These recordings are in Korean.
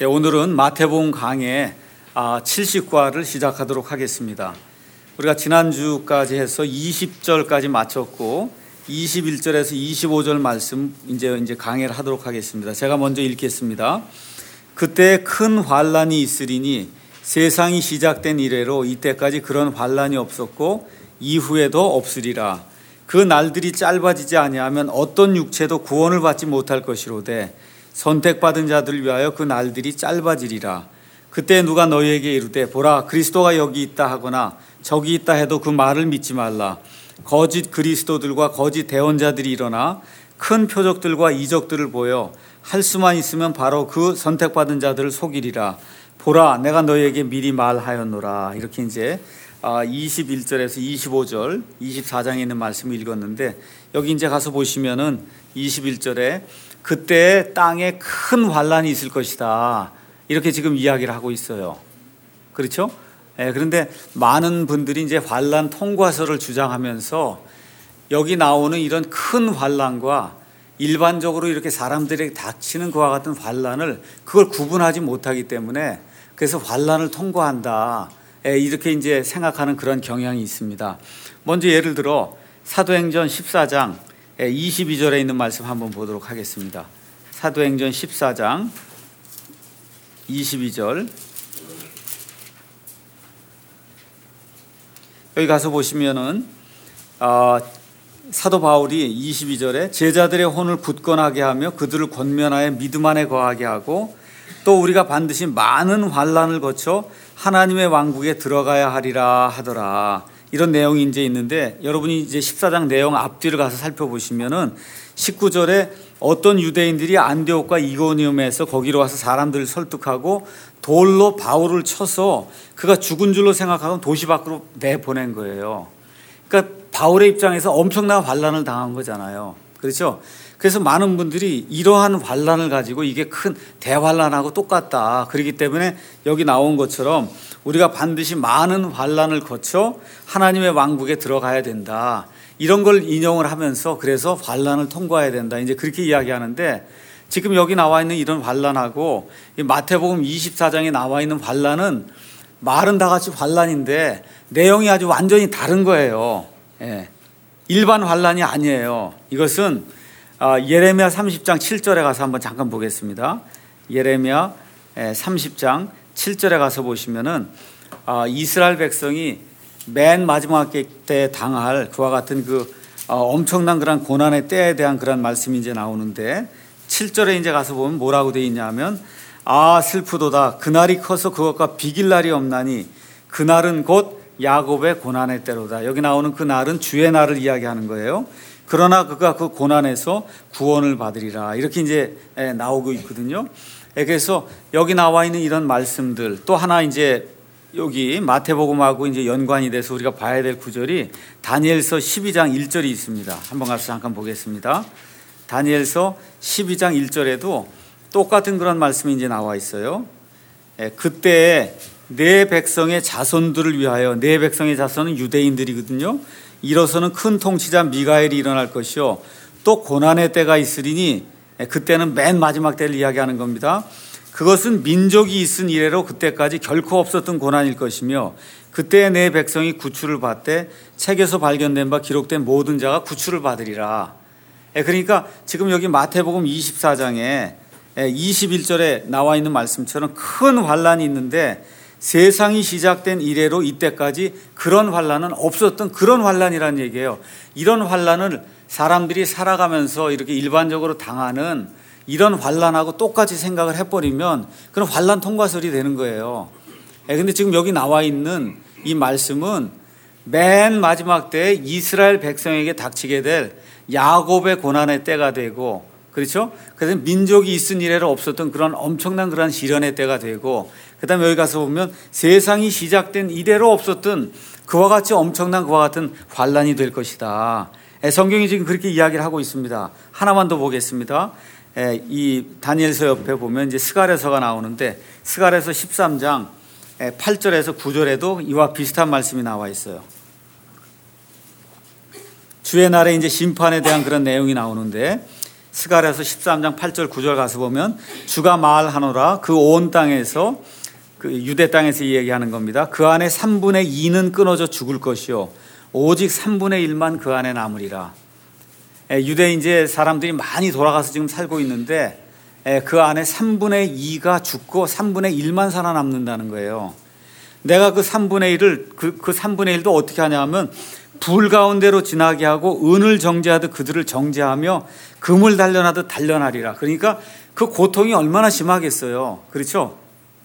오늘은 마태복음 강해 70과를 시작하도록 하겠습니다. 우리가 지난주까지 해서 20절까지 마쳤고 21절에서 25절 말씀 이제 강해를 하도록 하겠습니다. 제가 먼저 읽겠습니다. 그때 큰 환란이 있으리니 세상이 시작된 이래로 이때까지 그런 환란이 없었고 이후에도 없으리라. 그 날들이 짧아지지 아니하면 어떤 육체도 구원을 받지 못할 것이로되 선택받은 자들을 위하여 그 날들이 짧아지리라. 그때 누가 너희에게 이르되 보라 그리스도가 여기 있다 하거나 저기 있다 해도 그 말을 믿지 말라. 거짓 그리스도들과 거짓 대언자들이 일어나 큰 표적들과 이적들을 보여 할 수만 있으면 바로 그 선택받은 자들을 속이리라. 보라 내가 너희에게 미리 말하였노라. 이렇게 이제 21절에서 25절 24장에 있는 말씀을 읽었는데, 여기 이제 가서 보시면은 21절에 그때 땅에 큰 환란이 있을 것이다 이렇게 지금 이야기를 하고 있어요. 그렇죠? 그런데 많은 분들이 이제 환란 통과서를 주장하면서 여기 나오는 이런 큰 환란과 일반적으로 이렇게 사람들에게 닥치는 그와 같은 환란을 그걸 구분하지 못하기 때문에 그래서 환란을 통과한다 이렇게 이제 생각하는 그런 경향이 있습니다. 먼저 예를 들어 사도행전 14장 22절에 있는 말씀 한번 보도록 하겠습니다. 사도행전 14장 22절 여기 가서 보시면은 사도 바울이 22절에 제자들의 혼을 굳건하게 하며 그들을 권면하여 믿음 안에 거하게 하고 또 우리가 반드시 많은 환난을 거쳐 하나님의 왕국에 들어가야 하리라 하더라. 이런 내용이 이제 있는데, 여러분이 이제 14장 내용 앞뒤를 가서 살펴보시면은 19절에 어떤 유대인들이 안디옥과 이고니움에서 거기로 와서 사람들을 설득하고 돌로 바울을 쳐서 그가 죽은 줄로 생각하고 도시 밖으로 내보낸 거예요. 그러니까 바울의 입장에서 엄청난 환난을 당한 거잖아요. 그렇죠? 그래서 많은 분들이 이러한 환난을 가지고 이게 큰 대환난하고 똑같다. 그렇기 때문에 여기 나온 것처럼 우리가 반드시 많은 환난을 거쳐 하나님의 왕국에 들어가야 된다. 이런 걸 인용을 하면서 그래서 환난을 통과해야 된다. 이제 그렇게 이야기하는데, 지금 여기 나와 있는 이런 환난하고 마태복음 24장에 나와 있는 환난은 말은 다 같이 환난인데 내용이 아주 완전히 다른 거예요. 일반 환난이 아니에요. 이것은 예레미야 30장 7절에 가서 한번 잠깐 보겠습니다. 예레미야 30장 7절에 가서 보시면은 이스라엘 백성이 맨 마지막 때 당할 그와 같은 엄청난 그런 고난의 때에 대한 그런 말씀이 이제 나오는데, 7절에 이제 가서 보면 뭐라고 되어 있냐면 슬프도다 그날이 커서 그것과 비길 날이 없나니 그날은 곧 야곱의 고난의 때로다. 여기 나오는 그 날은 주의 날을 이야기하는 거예요. 그러나 그가 그 고난에서 구원을 받으리라. 이렇게 이제 나오고 있거든요. 그래서 여기 나와 있는 이런 말씀들, 또 하나 이제 여기 마태복음하고 이제 연관이 돼서 우리가 봐야 될 구절이 다니엘서 12장 1절이 있습니다. 한번 가서 잠깐 보겠습니다. 다니엘서 12장 1절에도 똑같은 그런 말씀이 이제 나와 있어요. 그때 내 백성의 자손들을 위하여, 내 백성의 자손은 유대인들이거든요. 이로서는 큰 통치자 미가엘이 일어날 것이요 또 고난의 때가 있으리니, 그때는 맨 마지막 때를 이야기하는 겁니다. 그것은 민족이 있은 이래로 그때까지 결코 없었던 고난일 것이며 그때 내 백성이 구출을 받되 책에서 발견된 바 기록된 모든 자가 구출을 받으리라. 그러니까 지금 여기 마태복음 24장에 21절에 나와 있는 말씀처럼 큰 환난이 있는데 세상이 시작된 이래로 이때까지 그런 환난은 없었던 그런 환난이라는 얘기예요. 이런 환난을 사람들이 살아가면서 이렇게 일반적으로 당하는 이런 환난하고 똑같이 생각을 해버리면 그런 환난 통과설이 되는 거예요. 그런데 지금 여기 나와 있는 이 말씀은 맨 마지막 때에 이스라엘 백성에게 닥치게 될 야곱의 고난의 때가 되고, 그렇죠? 그래서 민족이 있은 이래로 없었던 그런 엄청난 그런 시련의 때가 되고, 그 다음에 여기 가서 보면 세상이 시작된 이래로 없었던 그와 같이 엄청난 그와 같은 환난이 될 것이다. 성경이 지금 그렇게 이야기를 하고 있습니다. 하나만 더 보겠습니다. 이 다니엘서 옆에 보면 이제 스가랴서가 나오는데 스가랴서 13장 8절에서 9절에도 이와 비슷한 말씀이 나와 있어요. 주의 날에 이제 심판에 대한 그런 내용이 나오는데 스가랴서 13장 8절 9절 가서 보면 주가 말하노라 그 온 땅에서 그 유대 땅에서 얘기하는 겁니다. 그 안에 3분의 2는 끊어져 죽을 것이요 오직 3분의 1만 그 안에 남으리라. 유대 이제 사람들이 많이 돌아가서 지금 살고 있는데 그 안에 3분의 2가 죽고 3분의 1만 살아남는다는 거예요. 내가 그 3분의 1을 그 3분의 1도 어떻게 하냐면 불 가운데로 지나게 하고 은을 정죄하듯 그들을 정죄하며 금을 단련하듯 단련하리라. 그러니까 그 고통이 얼마나 심하겠어요. 그렇죠?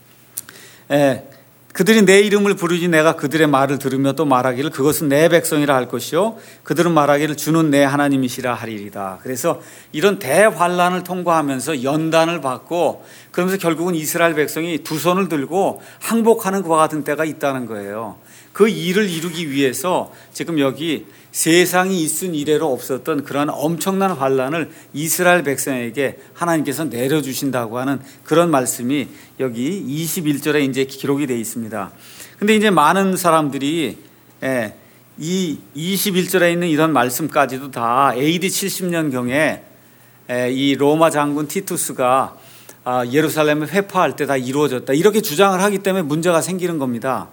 그들이 내 이름을 부르지 내가 그들의 말을 들으며 또 말하기를 그것은 내 백성이라 할 것이요 그들은 말하기를 주는 내 하나님이시라 하리이다. 그래서 이런 대환란을 통과하면서 연단을 받고 그러면서 결국은 이스라엘 백성이 두 손을 들고 항복하는 그와 같은 때가 있다는 거예요. 그 일을 이루기 위해서 지금 여기 세상이 있은 이래로 없었던 그런 엄청난 환란을 이스라엘 백성에게 하나님께서 내려주신다고 하는 그런 말씀이 여기 21절에 이제 기록이 되어 있습니다. 근데 이제 많은 사람들이 이 21절에 있는 이런 말씀까지도 다 AD 70년경에 이 로마 장군 티투스가 예루살렘을 회파할 때 다 이루어졌다 이렇게 주장을 하기 때문에 문제가 생기는 겁니다.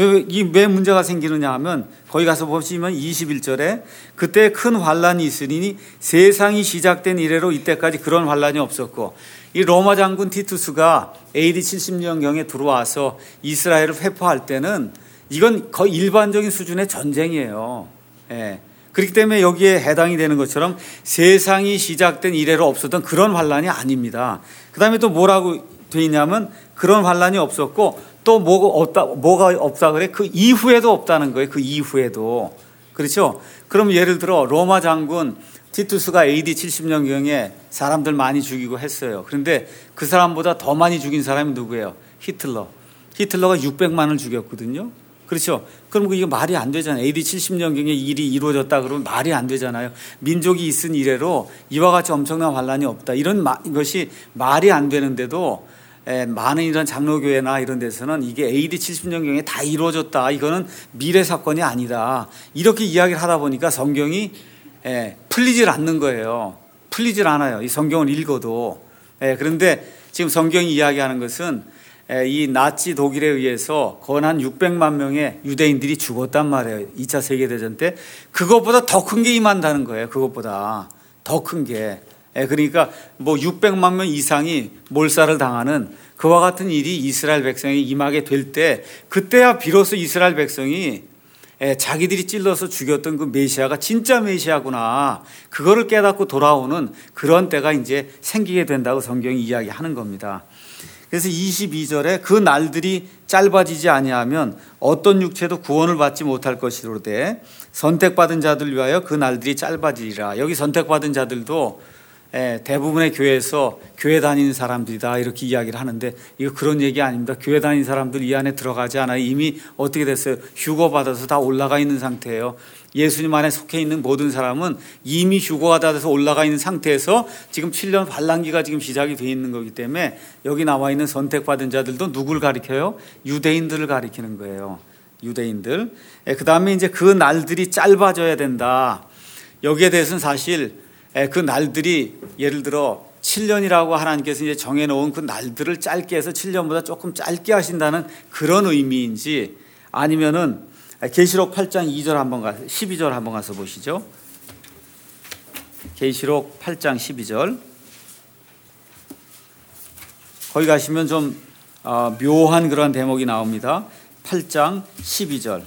왜 문제가 생기느냐 하면 거기 가서 보시면 21절에 그때 큰 환란이 있으니 세상이 시작된 이래로 이때까지 그런 환란이 없었고 이 로마 장군 티투스가 AD 70년경에 들어와서 이스라엘을 회포할 때는 이건 거의 일반적인 수준의 전쟁이에요. 그렇기 때문에 여기에 해당이 되는 것처럼 세상이 시작된 이래로 없었던 그런 환란이 아닙니다. 그 다음에 또 뭐라고 되어 있냐면 그런 환란이 없었고 또 뭐가 없다 그래? 그 이후에도 없다는 거예요. 그 이후에도. 그렇죠? 그럼 예를 들어 로마 장군 티투스가 AD 70년경에 사람들 많이 죽이고 했어요. 그런데 그 사람보다 더 많이 죽인 사람이 누구예요? 히틀러. 히틀러가 600만을 죽였거든요. 그렇죠? 그럼 이게 말이 안 되잖아요. AD 70년경에 일이 이루어졌다 그러면 말이 안 되잖아요. 민족이 있은 이래로 이와 같이 엄청난 환란이 없다. 이런 것이 말이 안 되는데도 많은 이런 장로교회나 이런 데서는 이게 AD 70년경에 다 이루어졌다. 이거는 미래 사건이 아니다. 이렇게 이야기를 하다 보니까 성경이 풀리질 않는 거예요. 풀리질 않아요. 이 성경을 읽어도. 그런데 지금 성경이 이야기하는 것은 이 나치 독일에 의해서 건한 600만 명의 유대인들이 죽었단 말이에요. 2차 세계대전 때. 그것보다 더 큰 게 임한다는 거예요. 그것보다 더 큰 게. 그러니까 뭐 600만 명 이상이 몰살을 당하는 그와 같은 일이 이스라엘 백성이 임하게 될 때 그때야 비로소 이스라엘 백성이 자기들이 찔러서 죽였던 그 메시아가 진짜 메시아구나 그거를 깨닫고 돌아오는 그런 때가 이제 생기게 된다고 성경이 이야기하는 겁니다. 그래서 22절에 그 날들이 짧아지지 아니하면 어떤 육체도 구원을 받지 못할 것이로되 선택받은 자들 위하여 그 날들이 짧아지리라. 여기 선택받은 자들도 대부분의 교회에서 교회 다니는 사람들이다 이렇게 이야기를 하는데 이거 그런 얘기 아닙니다. 교회 다니는 사람들 이 안에 들어가지 않아요. 이미 어떻게 됐어요? 휴거 받아서 다 올라가 있는 상태예요. 예수님 안에 속해 있는 모든 사람은 이미 휴거가 다 돼서 올라가 있는 상태에서 지금 7년 환란기가 지금 시작이 되어 있는 거기 때문에 여기 나와 있는 선택받은 자들도 누굴 가리켜요? 유대인들을 가리키는 거예요. 유대인들. 그 다음에 이제 그 날들이 짧아져야 된다. 여기에 대해서는 사실 그 날들이 예를 들어 7년이라고 하나님께서 이제 정해놓은 그 날들을 짧게 해서 7년보다 조금 짧게 하신다는 그런 의미인지 아니면은 계시록 8장 2절 한번 가서 12절 한번 가서 보시죠. 계시록 8장 12절. 거기 가시면 좀 묘한 그런 대목이 나옵니다. 8장 12절.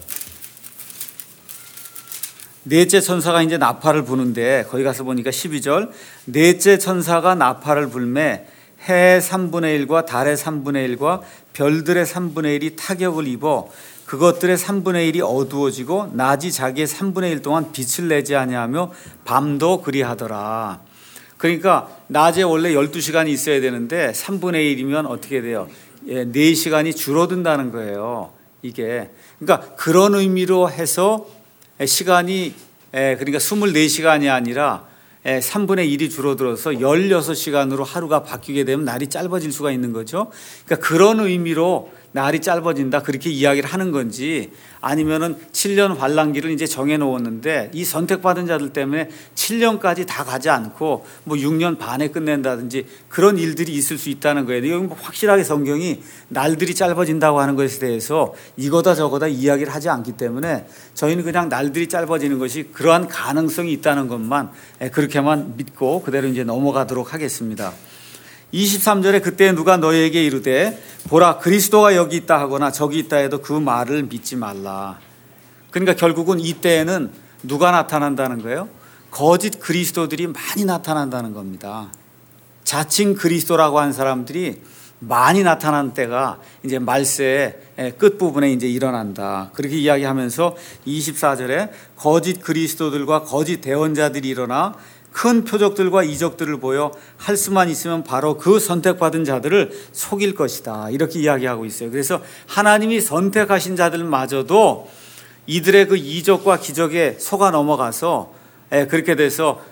넷째 천사가 이제 나팔을 부는데 거기 가서 보니까 12절 넷째 천사가 나팔을 불매 해의 3분의 1과 달의 3분의 1과 별들의 3분의 1이 타격을 입어 그것들의 3분의 1이 어두워지고 낮이 자기의 3분의 1 동안 빛을 내지 아니하며 밤도 그리하더라. 그러니까 낮에 원래 12시간이 있어야 되는데 3분의 1이면 어떻게 돼요? 4시간이 줄어든다는 거예요. 이게 그러니까 그런 의미로 해서 시간이 그러니까 24시간이 아니라 3분의 1이 줄어들어서 16시간으로 하루가 바뀌게 되면 날이 짧아질 수가 있는 거죠. 그러니까 그런 의미로 날이 짧아진다 그렇게 이야기를 하는 건지, 아니면은 7년 환란기를 이제 정해 놓았는데 이 선택받은 자들 때문에 7년까지 다 가지 않고 뭐 6년 반에 끝낸다든지 그런 일들이 있을 수 있다는 거예요. 여기 뭐 확실하게 성경이 날들이 짧아진다고 하는 것에 대해서 이거다 저거다 이야기를 하지 않기 때문에 저희는 그냥 날들이 짧아지는 것이 그러한 가능성이 있다는 것만 그렇게만 믿고 그대로 이제 넘어가도록 하겠습니다. 23절에 그때 누가 너희에게 이르되 보라 그리스도가 여기 있다 하거나 저기 있다 해도 그 말을 믿지 말라. 그러니까 결국은 이때에는 누가 나타난다는 거예요? 거짓 그리스도들이 많이 나타난다는 겁니다. 자칭 그리스도라고 한 사람들이 많이 나타난 때가 이제 말세의 끝부분에 이제 일어난다. 그렇게 이야기하면서 24절에 거짓 그리스도들과 거짓 대언자들이 일어나 큰 표적들과 이적들을 보여 할 수만 있으면 바로 그 선택받은 자들을 속일 것이다. 이렇게 이야기하고 있어요. 그래서 하나님이 선택하신 자들마저도 이들의 그 이적과 기적에 속아 넘어가서 그렇게 돼서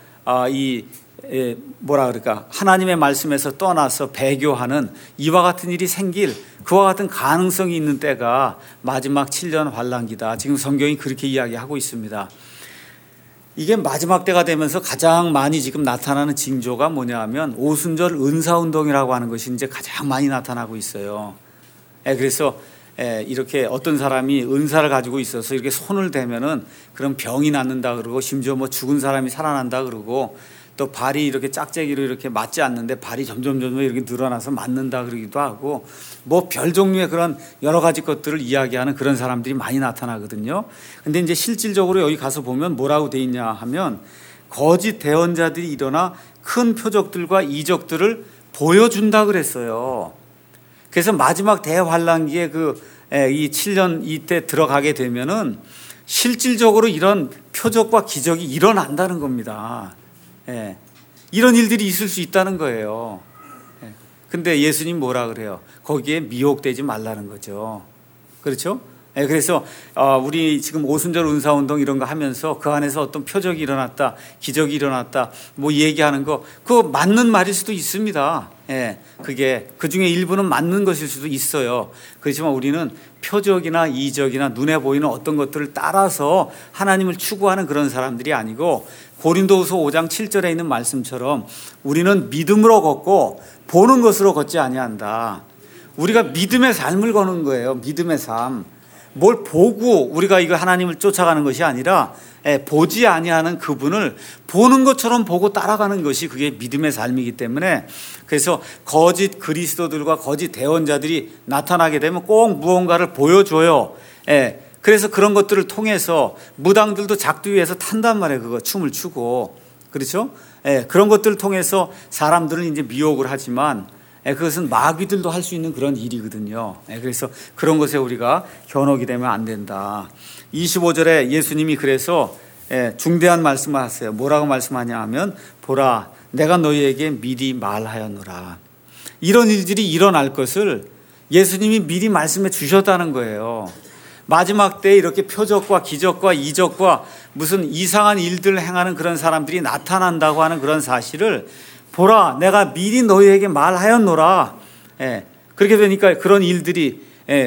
하나님의 말씀에서 떠나서 배교하는 이와 같은 일이 생길 그와 같은 가능성이 있는 때가 마지막 7년 환란기다. 지금 성경이 그렇게 이야기하고 있습니다. 이게 마지막 때가 되면서 가장 많이 지금 나타나는 징조가 뭐냐 하면 오순절 은사운동이라고 하는 것이 이제 가장 많이 나타나고 있어요. 그래서 이렇게 어떤 사람이 은사를 가지고 있어서 이렇게 손을 대면은 그런 병이 낫는다 그러고, 심지어 뭐 죽은 사람이 살아난다 그러고, 또 발이 이렇게 짝재기로 이렇게 맞지 않는데 발이 점점 이렇게 늘어나서 맞는다 그러기도 하고, 뭐 별 종류의 그런 여러 가지 것들을 이야기하는 그런 사람들이 많이 나타나거든요. 근데 이제 실질적으로 여기 가서 보면 뭐라고 돼 있냐 하면 거짓 대언자들이 일어나 큰 표적들과 이적들을 보여준다 그랬어요. 그래서 마지막 대환란기에 이 7년 이때 들어가게 되면은 실질적으로 이런 표적과 기적이 일어난다는 겁니다. 이런 일들이 있을 수 있다는 거예요. 근데 예수님 뭐라 그래요? 거기에 미혹되지 말라는 거죠. 그렇죠? 그래서 우리 지금 오순절 은사운동 이런 거 하면서 그 안에서 어떤 표적이 일어났다, 기적이 일어났다 뭐 얘기하는 거 그거 맞는 말일 수도 있습니다. 그게 그중에 일부는 맞는 것일 수도 있어요. 그렇지만 우리는 표적이나 이적이나 눈에 보이는 어떤 것들을 따라서 하나님을 추구하는 그런 사람들이 아니고, 고린도후서 5장 7절에 있는 말씀처럼 우리는 믿음으로 걷고 보는 것으로 걷지 아니한다. 우리가 믿음의 삶을 거는 거예요. 믿음의 삶. 뭘 보고 우리가 이거 하나님을 쫓아가는 것이 아니라 보지 아니하는 그분을 보는 것처럼 보고 따라가는 것이 그게 믿음의 삶이기 때문에, 그래서 거짓 그리스도들과 거짓 대언자들이 나타나게 되면 꼭 무언가를 보여줘요. 그래서 그런 것들을 통해서 무당들도 작두 위에서 탄단 말이에요. 그거 춤을 추고. 그렇죠? 그런 것들을 통해서 사람들을 이제 미혹을 하지만 그것은 마귀들도 할 수 있는 그런 일이거든요. 그래서 그런 것에 우리가 현혹이 되면 안 된다. 25절에 예수님이 그래서 중대한 말씀을 하세요. 뭐라고 말씀하냐 하면 보라 내가 너희에게 미리 말하였노라. 이런 일들이 일어날 것을 예수님이 미리 말씀해 주셨다는 거예요. 마지막 때에 이렇게 표적과 기적과 이적과 무슨 이상한 일들을 행하는 그런 사람들이 나타난다고 하는 그런 사실을 보라 내가 미리 너희에게 말하였노라. 그렇게 되니까 그런 일들이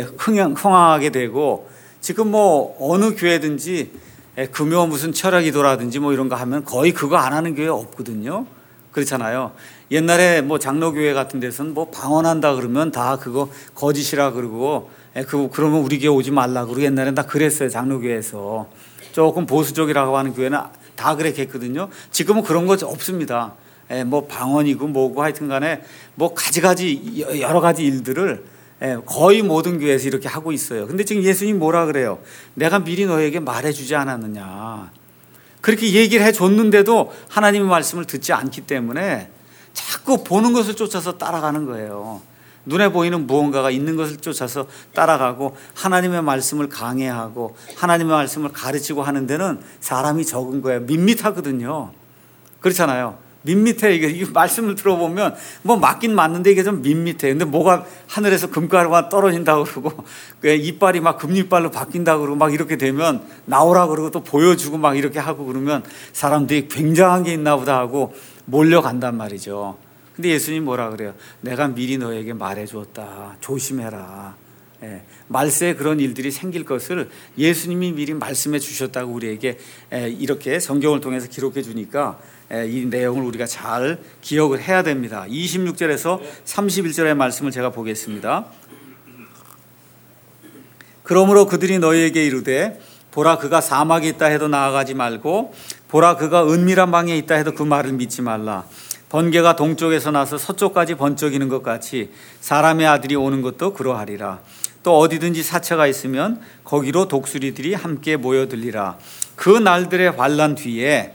흥하게 되고, 지금 뭐 어느 교회든지 금요 무슨 철학기도라든지 뭐 이런 거 하면 거의 그거 안 하는 교회 없거든요. 그렇잖아요. 옛날에 뭐 장로교회 같은 데서는 뭐 방언한다 그러면 다 그거 거짓이라 그러고, 그러면 우리 교회 오지 말라 그러고 옛날엔 다 그랬어요. 장로교회에서. 조금 보수적이라고 하는 교회는 다 그랬겠거든요. 지금은 그런 거 없습니다. 뭐 방언이고 뭐고 하여튼 간에 뭐 가지가지 여러 가지 일들을 거의 모든 교회에서 이렇게 하고 있어요. 근데 지금 예수님 뭐라 그래요? 내가 미리 너에게 말해주지 않았느냐. 그렇게 얘기를 해줬는데도 하나님의 말씀을 듣지 않기 때문에 자꾸 보는 것을 쫓아서 따라가는 거예요. 눈에 보이는 무언가가 있는 것을 쫓아서 따라가고 하나님의 말씀을 강해하고 하나님의 말씀을 가르치고 하는 데는 사람이 적은 거예요. 밋밋하거든요. 그렇잖아요. 밋밋해. 이게 말씀을 들어보면 뭐 맞긴 맞는데 이게 좀 밋밋해. 근데 뭐가 하늘에서 금가루가 떨어진다고 그러고 이빨이 막 금이빨로 바뀐다고 그러고 막 이렇게 되면 나오라 그러고 또 보여주고 막 이렇게 하고 그러면 사람들이 굉장한 게 있나 보다 하고 몰려간단 말이죠. 근데 예수님 뭐라 그래요? 내가 미리 너에게 말해 주었다. 조심해라. 말세에 그런 일들이 생길 것을 예수님이 미리 말씀해 주셨다고 우리에게 이렇게 성경을 통해서 기록해 주니까 이 내용을 우리가 잘 기억을 해야 됩니다. 26절에서 31절의 말씀을 제가 보겠습니다. 그러므로 그들이 너희에게 이르되 보라 그가 사막에 있다 해도 나아가지 말고 보라 그가 은밀한 방에 있다 해도 그 말을 믿지 말라. 번개가 동쪽에서 나서 서쪽까지 번쩍이는 것 같이 사람의 아들이 오는 것도 그러하리라. 또 어디든지 사체가 있으면 거기로 독수리들이 함께 모여들리라. 그 날들의 환난 뒤에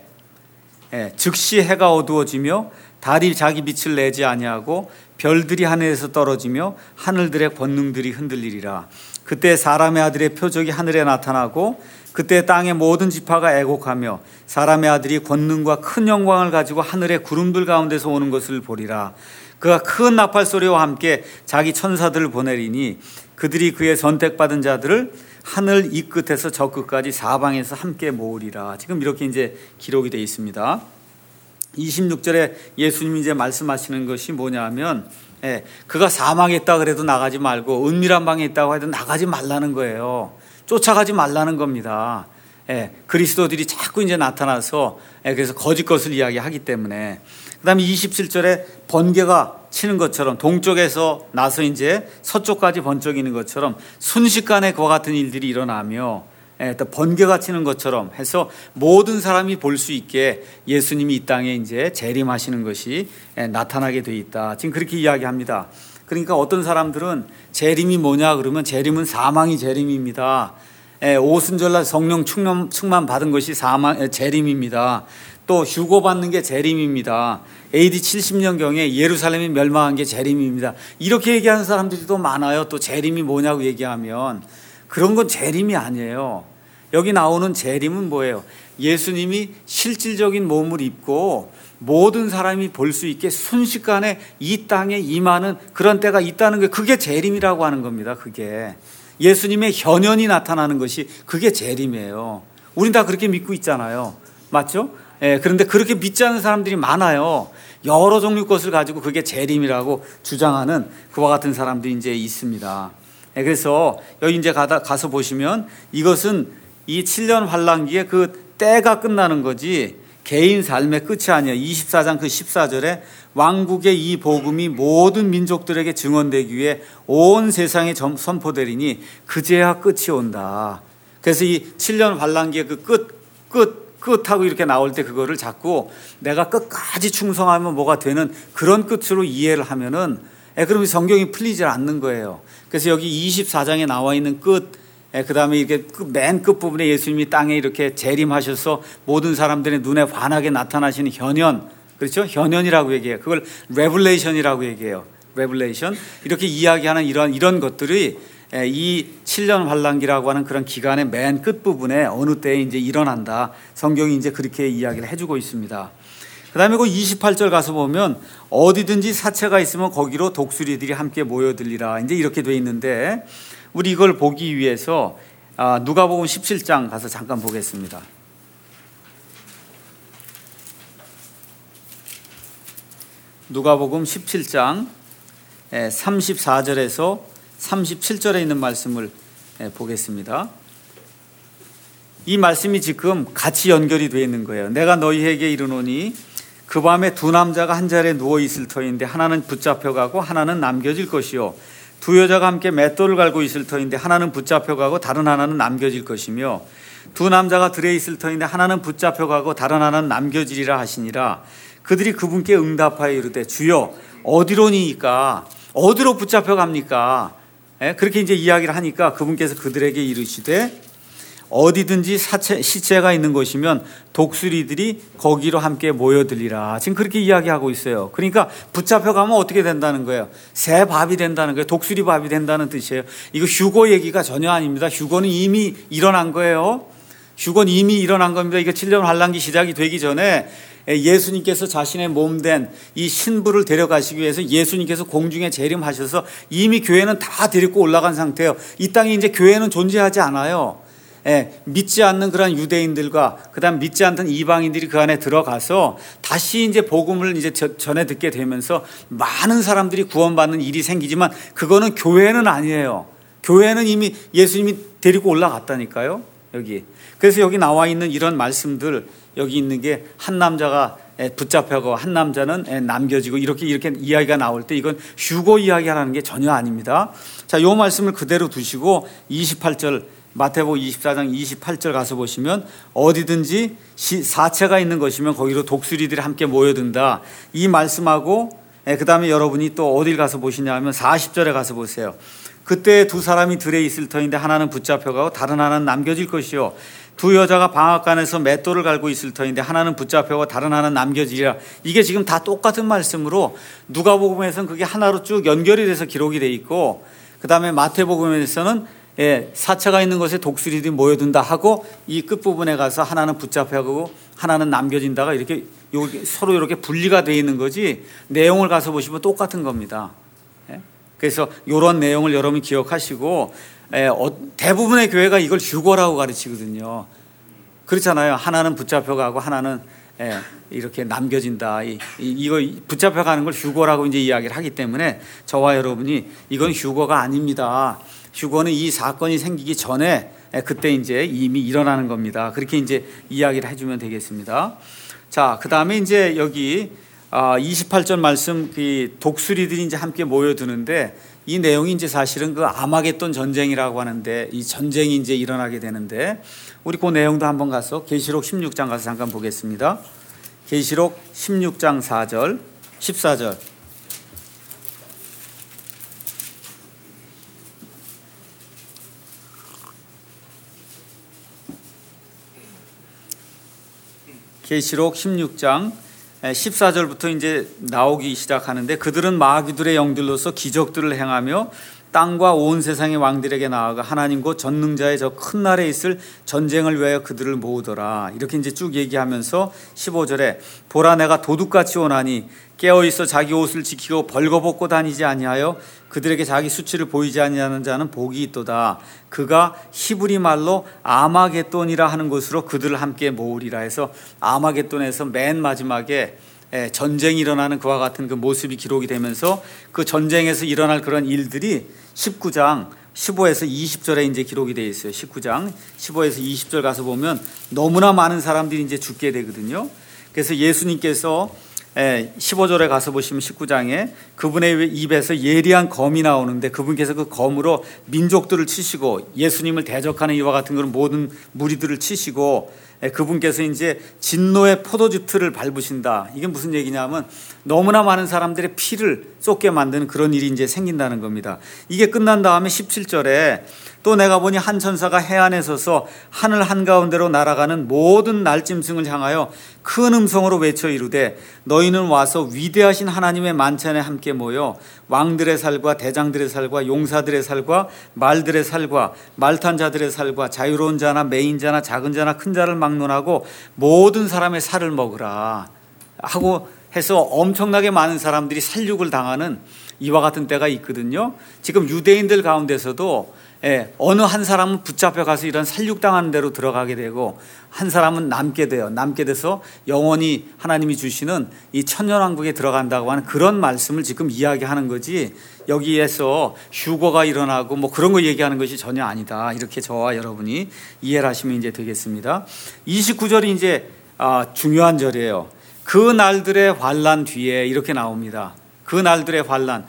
즉시 해가 어두워지며 달이 자기 빛을 내지 아니하고 별들이 하늘에서 떨어지며 하늘들의 권능들이 흔들리리라. 그때 사람의 아들의 표적이 하늘에 나타나고 그때 땅의 모든 지파가 애곡하며 사람의 아들이 권능과 큰 영광을 가지고 하늘의 구름들 가운데서 오는 것을 보리라. 그가 큰 나팔 소리와 함께 자기 천사들을 보내리니 그들이 그의 선택받은 자들을 하늘 이 끝에서 저 끝까지 사방에서 함께 모으리라. 지금 이렇게 이제 기록이 되어 있습니다. 26절에 예수님이 이제 말씀하시는 것이 뭐냐면 그가 사막에 있다 그래도 나가지 말고 은밀한 방에 있다고 해도 나가지 말라는 거예요. 쫓아가지 말라는 겁니다. 그리스도들이 자꾸 이제 나타나서 그래서 거짓 것을 이야기하기 때문에. 그다음에 27절에 번개가 치는 것처럼 동쪽에서 나서 이제 서쪽까지 번쩍이는 것처럼 순식간에 그와 같은 일들이 일어나며 또 번개가 치는 것처럼 해서 모든 사람이 볼 수 있게 예수님이 이 땅에 이제 재림하시는 것이 나타나게 돼 있다. 지금 그렇게 이야기합니다. 그러니까 어떤 사람들은 재림이 뭐냐 그러면 재림은 사망이 재림입니다. 오순절날 성령 충만 받은 것이 재림입니다. 또 휴고 받는 게 재림입니다. AD 70년경에 예루살렘이 멸망한 게 재림입니다. 이렇게 얘기하는 사람들이 또 많아요. 또 재림이 뭐냐고 얘기하면 그런 건 재림이 아니에요. 여기 나오는 재림은 뭐예요? 예수님이 실질적인 몸을 입고 모든 사람이 볼 수 있게 순식간에 이 땅에 임하는 그런 때가 있다는 게 그게 재림이라고 하는 겁니다. 그게 예수님의 현현이 나타나는 것이 그게 재림이에요. 우린 다 그렇게 믿고 있잖아요. 맞죠? 그런데 그렇게 믿지 않는 사람들이 많아요. 여러 종류 것을 가지고 그게 재림이라고 주장하는 그와 같은 사람들이 이제 있습니다. 그래서 여기 이제 가서 보시면 이것은 이 7년 환란기에 그 때가 끝나는 거지 개인 삶의 끝이 아니에요. 24장 그 14절에 왕국의 이 복음이 모든 민족들에게 증언되기 위해 온 세상에 선포되리니 그제야 끝이 온다. 그래서 이 7년 환란기의 그 끝하고 이렇게 나올 때 그거를 자꾸 내가 끝까지 충성하면 뭐가 되는 그런 끝으로 이해를 하면은 그러면 성경이 풀리지 않는 거예요. 그래서 여기 24장에 나와 있는 그 다음에 이렇게 맨 끝부분에 예수님이 땅에 이렇게 재림하셔서 모든 사람들의 눈에 환하게 나타나시는 현현, 그렇죠? 현현이라고 얘기해요. 그걸 레블레이션이라고 얘기해요. 레블레이션. 이렇게 이야기하는 이런 것들이 이 7년 환란기라고 하는 그런 기간의 맨 끝부분에 어느 때에 이제 일어난다. 성경이 이제 그렇게 이야기를 해주고 있습니다. 그 다음에 그 28절 가서 보면 어디든지 사체가 있으면 거기로 독수리들이 함께 모여들리라. 이제 이렇게 돼 있는데 우리 이걸 보기 위해서 누가복음 17장 가서 잠깐 보겠습니다. 누가복음 17장 34절에서 37절에 있는 말씀을 보겠습니다. 이 말씀이 지금 같이 연결이 되어 있는 거예요. 내가 너희에게 이르노니 그 밤에 두 남자가 한 자리에 누워 있을 터인데 하나는 붙잡혀가고 하나는 남겨질 것이요 두 여자가 함께 맷돌을 갈고 있을 터인데 하나는 붙잡혀가고 다른 하나는 남겨질 것이며 두 남자가 들에 있을 터인데 하나는 붙잡혀가고 다른 하나는 남겨지리라 하시니라. 그들이 그분께 응답하여 이르되 주여 어디로니까 어디로 붙잡혀갑니까? 그렇게 이제 이야기를 하니까 그분께서 그들에게 이르시되 어디든지 시체가 있는 곳이면 독수리들이 거기로 함께 모여들리라. 지금 그렇게 이야기하고 있어요. 그러니까 붙잡혀가면 어떻게 된다는 거예요? 새 밥이 된다는 거예요. 독수리 밥이 된다는 뜻이에요. 이거 휴거 얘기가 전혀 아닙니다. 휴거는 이미 일어난 거예요. 휴거는 이미 일어난 겁니다. 이거 7년 환란기 시작이 되기 전에 예수님께서 자신의 몸된 이 신부를 데려가시기 위해서 예수님께서 공중에 재림하셔서 이미 교회는 다 데리고 올라간 상태예요. 이 땅에 이제 교회는 존재하지 않아요. 믿지 않는 그런 유대인들과 그다음 믿지 않던 이방인들이 그 안에 들어가서 다시 이제 복음을 이제 전해 듣게 되면서 많은 사람들이 구원받는 일이 생기지만 그거는 교회는 아니에요. 교회는 이미 예수님이 데리고 올라갔다니까요. 여기. 그래서 여기 나와 있는 이런 말씀들, 여기 있는 게 한 남자가 붙잡혀고 한 남자는 남겨지고 이렇게 이야기가 나올 때 이건 휴거 이야기하라는 게 전혀 아닙니다. 자, 요 말씀을 그대로 두시고 28절 마태복음 24장 28절 가서 보시면 어디든지 사체가 있는 것이면 거기로 독수리들이 함께 모여든다. 이 말씀하고 그 다음에 여러분이 또 어딜 가서 보시냐면 40절에 가서 보세요. 그때 두 사람이 들에 있을 터인데 하나는 붙잡혀가고 다른 하나는 남겨질 것이요. 두 여자가 방앗간에서 맷돌을 갈고 있을 터인데 하나는 붙잡혀가고 다른 하나는 남겨지리라. 이게 지금 다 똑같은 말씀으로 누가복음에서는 그게 하나로 쭉 연결이 돼서 기록이 돼 있고, 그 다음에 마태복음에서는 사체가 있는 곳에 독수리들이 모여든다 하고 이 끝부분에 가서 하나는 붙잡혀가고 하나는 남겨진다가 이렇게 서로 이렇게 분리가 되어 있는 거지, 내용을 가서 보시면 똑같은 겁니다. 그래서 이런 내용을 여러분 기억하시고, 대부분의 교회가 이걸 휴거라고 가르치거든요. 그렇잖아요. 하나는 붙잡혀가고 하나는 이렇게 남겨진다. 이거 붙잡혀가는 걸 휴거라고 이제 이야기를 하기 때문에 저와 여러분이 이건 휴거가 아닙니다. 휴거는 이 사건이 생기기 전에 그때 이제 이미 일어나는 겁니다. 그렇게 이제 이야기를 해주면 되겠습니다. 자, 그 다음에 이제 여기 28절 말씀, 그 독수리들이 이제 함께 모여드는데 이 내용이 이제 사실은 그 아마겟돈 전쟁이라고 하는데 이 전쟁이 이제 일어나게 되는데 우리 그 내용도 한번 가서 계시록 16장 가서 잠깐 보겠습니다. 계시록 16장 4절, 14절. 계시록 16장 14절부터 이제 나오기 시작하는데 그들은 마귀들의 영들로서 기적들을 행하며 땅과 온 세상의 왕들에게 나아가 하나님 곧 전능자의 저 큰 날에 있을 전쟁을 위하여 그들을 모으더라. 이렇게 이제 쭉 얘기하면서 15절에 보라 내가 도둑같이 오나니 깨어있어 자기 옷을 지키고 벌거벗고 다니지 아니하여 그들에게 자기 수치를 보이지 아니하는 자는 복이 있도다. 그가 히브리 말로 아마겟돈이라 하는 곳으로 그들을 함께 모으리라 해서 아마겟돈에서 맨 마지막에 전쟁이 일어나는 그와 같은 그 모습이 기록이 되면서 그 전쟁에서 일어날 그런 일들이 19장 15에서 20절에 이제 기록이 되어 있어요. 19장 15에서 20절 가서 보면 너무나 많은 사람들이 이제 죽게 되거든요. 그래서 예수님께서 15절에 가서 보시면 19장에 그분의 입에서 예리한 검이 나오는데 그분께서 그 검으로 민족들을 치시고 예수님을 대적하는 이와 같은 그런 모든 무리들을 치시고 그분께서 이제 진노의 포도주 틀을 밟으신다. 이게 무슨 얘기냐면 너무나 많은 사람들의 피를 쏟게 만드는 그런 일이 이제 생긴다는 겁니다. 이게 끝난 다음에 17절에 또 내가 보니 한 천사가 해안에 서서 하늘 한가운데로 날아가는 모든 날짐승을 향하여 큰 음성으로 외쳐 이르되 너희는 와서 위대하신 하나님의 만찬에 함께 모여 왕들의 살과 대장들의 살과 용사들의 살과 말들의 살과 말탄 자들의 살과 자유로운 자나 매인 자나 작은 자나 큰 자를 막론하고 모든 사람의 살을 먹으라 하고 해서 엄청나게 많은 사람들이 살육을 당하는 이와 같은 때가 있거든요. 지금 유대인들 가운데서도 어느 한 사람은 붙잡혀 가서 이런 살육당하는 데로 들어가게 되고 한 사람은 남게 돼요. 남게 돼서 영원히 하나님이 주시는 이 천년왕국에 들어간다고 하는 그런 말씀을 지금 이야기하는 거지 여기에서 휴거가 일어나고 뭐 그런 거 얘기하는 것이 전혀 아니다. 이렇게 저와 여러분이 이해를 하시면 이제 되겠습니다. 29절이 이제 중요한 절이에요. 그 날들의 환난 뒤에 이렇게 나옵니다. 그 날들의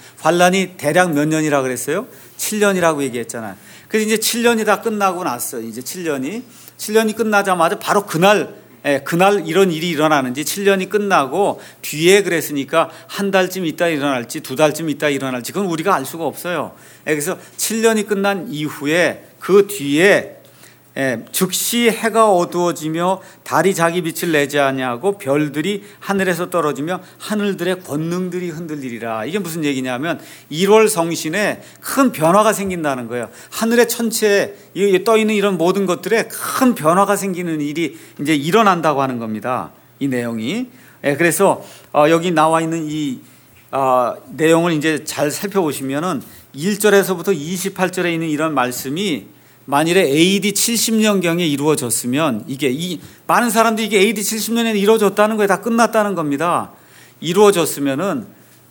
환난이 대략 몇 년이라 그랬어요? 7년이라고 얘기했잖아요. 그래서 이제 7년이 다 끝나고 났어요. 이제 7년이 끝나자마자 바로 그날 이런 일이 일어나는지 7년이 끝나고 뒤에 그랬으니까 한 달쯤 있다 일어날지 두 달쯤 있다 일어날지 그건 우리가 알 수가 없어요. 그래서 7년이 끝난 이후에 그 뒤에 즉시 해가 어두워지며 달이 자기 빛을 내지 아니하고 별들이 하늘에서 떨어지며 하늘들의 권능들이 흔들리리라. 이게 무슨 얘기냐면 1월 성신에 큰 변화가 생긴다는 거예요. 하늘의 천체에 떠 있는 이런 모든 것들에 큰 변화가 생기는 일이 이제 일어난다고 하는 겁니다. 이 내용이. 그래서 여기 나와 있는 이 내용을 이제 잘 살펴보시면은 1절에서부터 28절에 있는 이런 말씀이 만일에 AD 70년경에 이루어졌으면 많은 사람들이 이게 AD 70년에 이루어졌다는 거에 다 끝났다는 겁니다. 이루어졌으면은